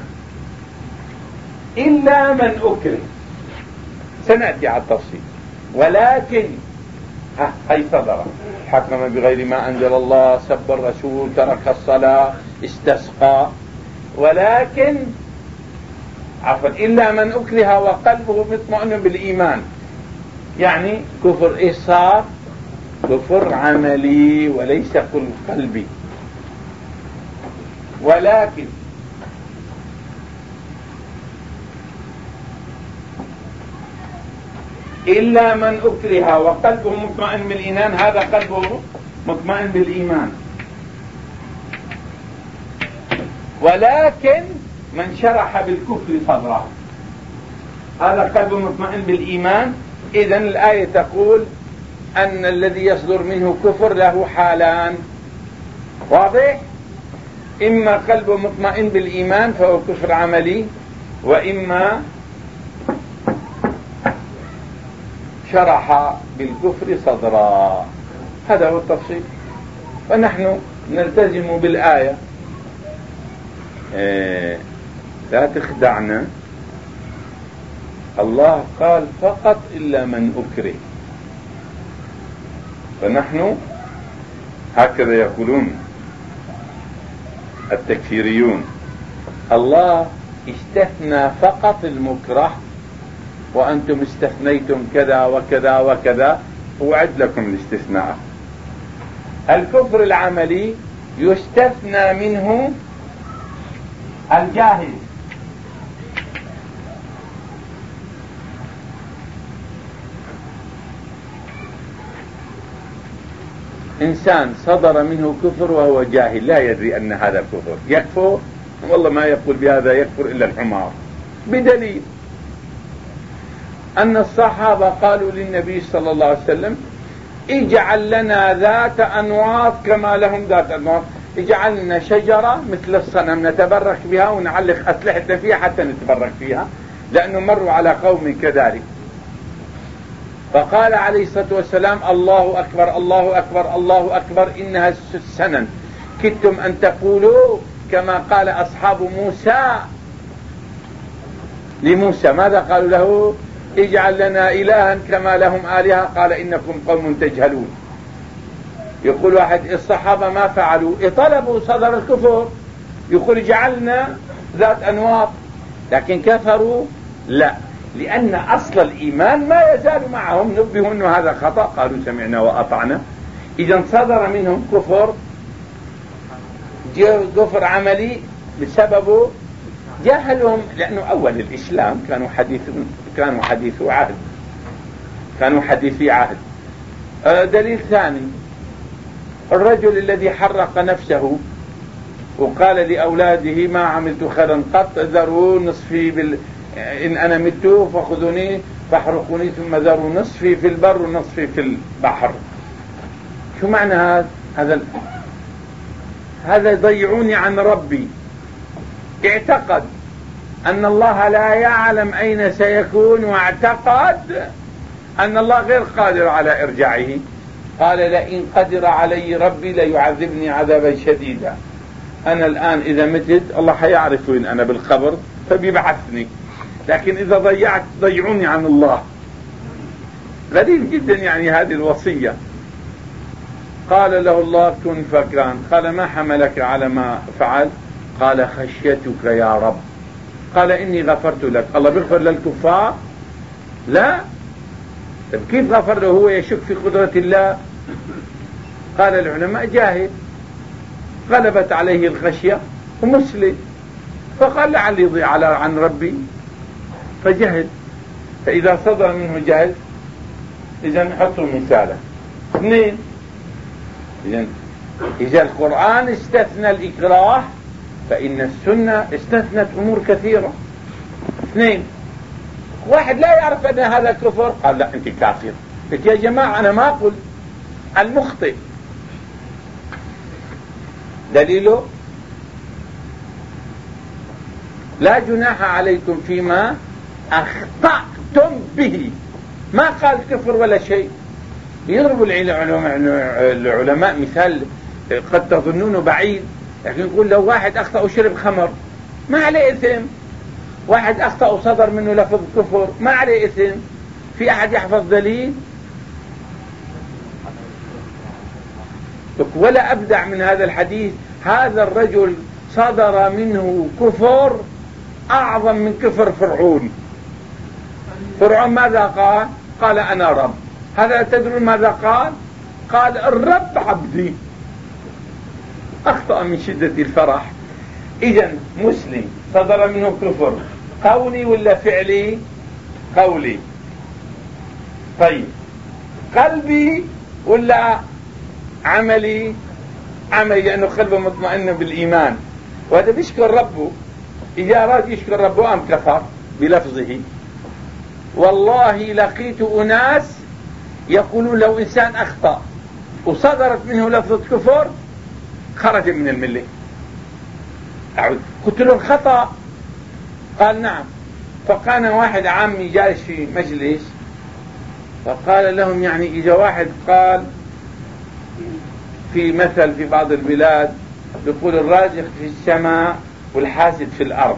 إلا من أكره، سنأتي على التفصيل، ولكن هي صدر حكم بغير ما أنزل الله، سب الرسول، ترك الصلاة، استسقى، ولكن عفوا إلا من أكره وقلبه مطمئن بالإيمان. يعني كفر إيه صار؟ كفر عملي وليس قلبي. ولكن إلا من أكره وقلبه مطمئن بالإيمان، هذا قلبه مطمئن بالإيمان. ولكن من شرح بالكفر صدره، هذا قلبه مطمئن بالإيمان. إذن الآية تقول أن الذي يصدر منه كفر له حالان، واضح؟ إما قلبه مطمئن بالإيمان فهو كفر عملي، وإما شرح بالكفر صدرا. هذا هو التفصيل. ونحن نلتزم بالآية، لا تخدعنا. الله قال فقط إلا من أكره، فنحن هكذا يقولون التكفيريون، الله استثنى فقط المكره، وأنتم استثنيتم كذا وكذا وكذا، أوعد لكم الاستثناء. الكفر العملي يستثنى منه الجاهل، إنسان صدر منه كفر وهو جاهل لا يدري أن هذا كفر، يكفر والله ما يقول بهذا يكفر إلا الحمار، بدليل أن الصحابة قالوا للنبي صلى الله عليه وسلم اجعل لنا ذات أنواط كما لهم ذات أنواط، اجعل لنا شجرة مثل الصنم نتبرك بها ونعلق أسلحتنا فيها حتى نتبرك فيها، لأنه مروا على قوم كذلك. فقال عليه الصلاة والسلام الله أكبر الله أكبر الله أكبر إنها السنن، كدتم أن تقولوا كما قال أصحاب موسى لموسى، ماذا قالوا له؟ اجعل لنا إلها كما لهم آلهة، قال إنكم قوم تجهلون. يقول واحد الصحابة ما فعلوا، طلبوا صدر الكفر، يقول جعلنا ذات أنواط، لكن كفروا لا، لأن أصل الإيمان ما يزال معهم، نبهوا أنه هذا خطأ، قالوا سمعنا وأطعنا. إذا صدر منهم كفر، كفر عملي بسببه جاهلهم، لأنه أول الإسلام كانوا حديثي عهد. دليل ثاني، الرجل الذي حرق نفسه وقال لأولاده ما عملت خيرا قط، ذروا نصفي إن أنا مت فخذوني فاحرقوني ثم ذروا نصفي في البر ونصفي في البحر. شو معنى هذا يضيعوني عن ربي. اعتقد أن الله لا يعلم أين سيكون، واعتقد أن الله غير قادر على إرجاعه. قال لئن قدر علي ربي ليعذبني عذابا شديدا. أنا الآن إذا متت الله حيعرف وين أنا بالقبر فبيبعثني، لكن إذا ضيعوني عن الله. غريب جدا يعني هذه الوصية. قال له الله كن فكان. قال ما حملك على ما فعل؟ قال خشيتك يا رب. قال إني غفرت لك. الله بيغفر للكفار؟ لا. طيب كيف غفر له؟ هو يشك في قدرة الله. قال العلماء جاهل غلبت عليه الخشية ومسلم، فقال لعلي يضيع عن ربي فجهل. فإذا صدر منه جهل إذا نحطوا مثالا. اثنين، إذا القرآن استثنى الإكراه فإن السنة استثنت أمور كثيرة. اثنين، واحد لا يعرف أن هذا كفر قال لا أنت كافر. قلت يا جماعة أنا ما أقول المخطئ. دليله لا جناح عليكم فيما أخطأتم به. ما قال كفر ولا شيء. يضرب العلماء مثال قد تظنونه بعيد، لكن يقول لو واحد أخطأ وشرب خمر ما عليه إثم. واحد أخطأ وصدر منه لفظ كفر ما عليه إثم. في أحد يحفظ دليل؟ ولا أبدع من هذا الحديث. هذا الرجل صدر منه كفر أعظم من كفر فرعون. فرعون ماذا قال؟ قال أنا رب. هذا تدرون ماذا قال؟ قال الرب عبدي. أخطأ من شدة الفرح. إذن مسلم صدر منه كفر قولي ولا فعلي؟ قولي. طيب قلبي ولا عملي؟ عملي، لأنه قلبه مطمئن بالإيمان وهذا بيشكر ربه. إذا أراد يشكر ربه أم كفر بلفظه. والله لقيت أناس يقولون لو إنسان أخطأ وصدرت منه لفظة كفر خرج من الملة. قلت له الخطأ؟ قال نعم. فكان واحد عامي جالس في مجلس فقال لهم يعني إذا واحد قال في مثل في بعض البلاد يقول الرازق في السماء والحاسد في الأرض،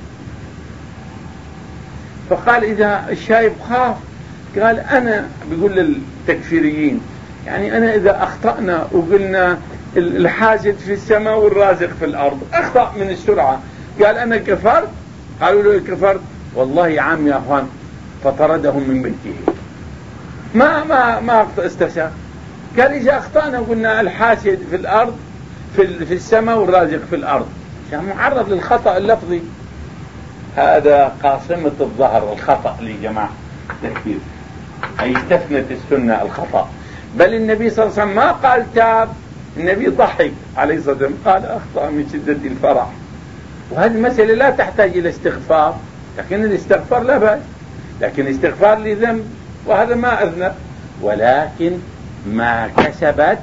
فقال إذا الشايب خاف قال أنا بيقول للتكفيريين يعني أنا إذا أخطأنا وقلنا الحاسد في السماء والرازق في الأرض أخطأ من السرعة قال أنا كفرت. قالوا له كفرت؟ والله يا عم يا أخوان فطردهم من بيته. ما استفسر. قال إذا أخطأنا وقلنا الحاسد في الأرض في السماء والرازق في الأرض يعني معرض للخطأ اللفظي. هذا قاصمة الظهر الخطأ لي جماعة تكفير. أي استثنت السنة الخطأ. بل النبي صلى الله عليه وسلم ما قال تاب، النبي ضحك عليه الصلاة والسلام قال أخطأ من شدة الفرح. وهذه المسألة لا تحتاج إلى استغفار، لكن الاستغفار لا بأس، لكن استغفار لذنب وهذا ما أذنب ولكن ما كسبت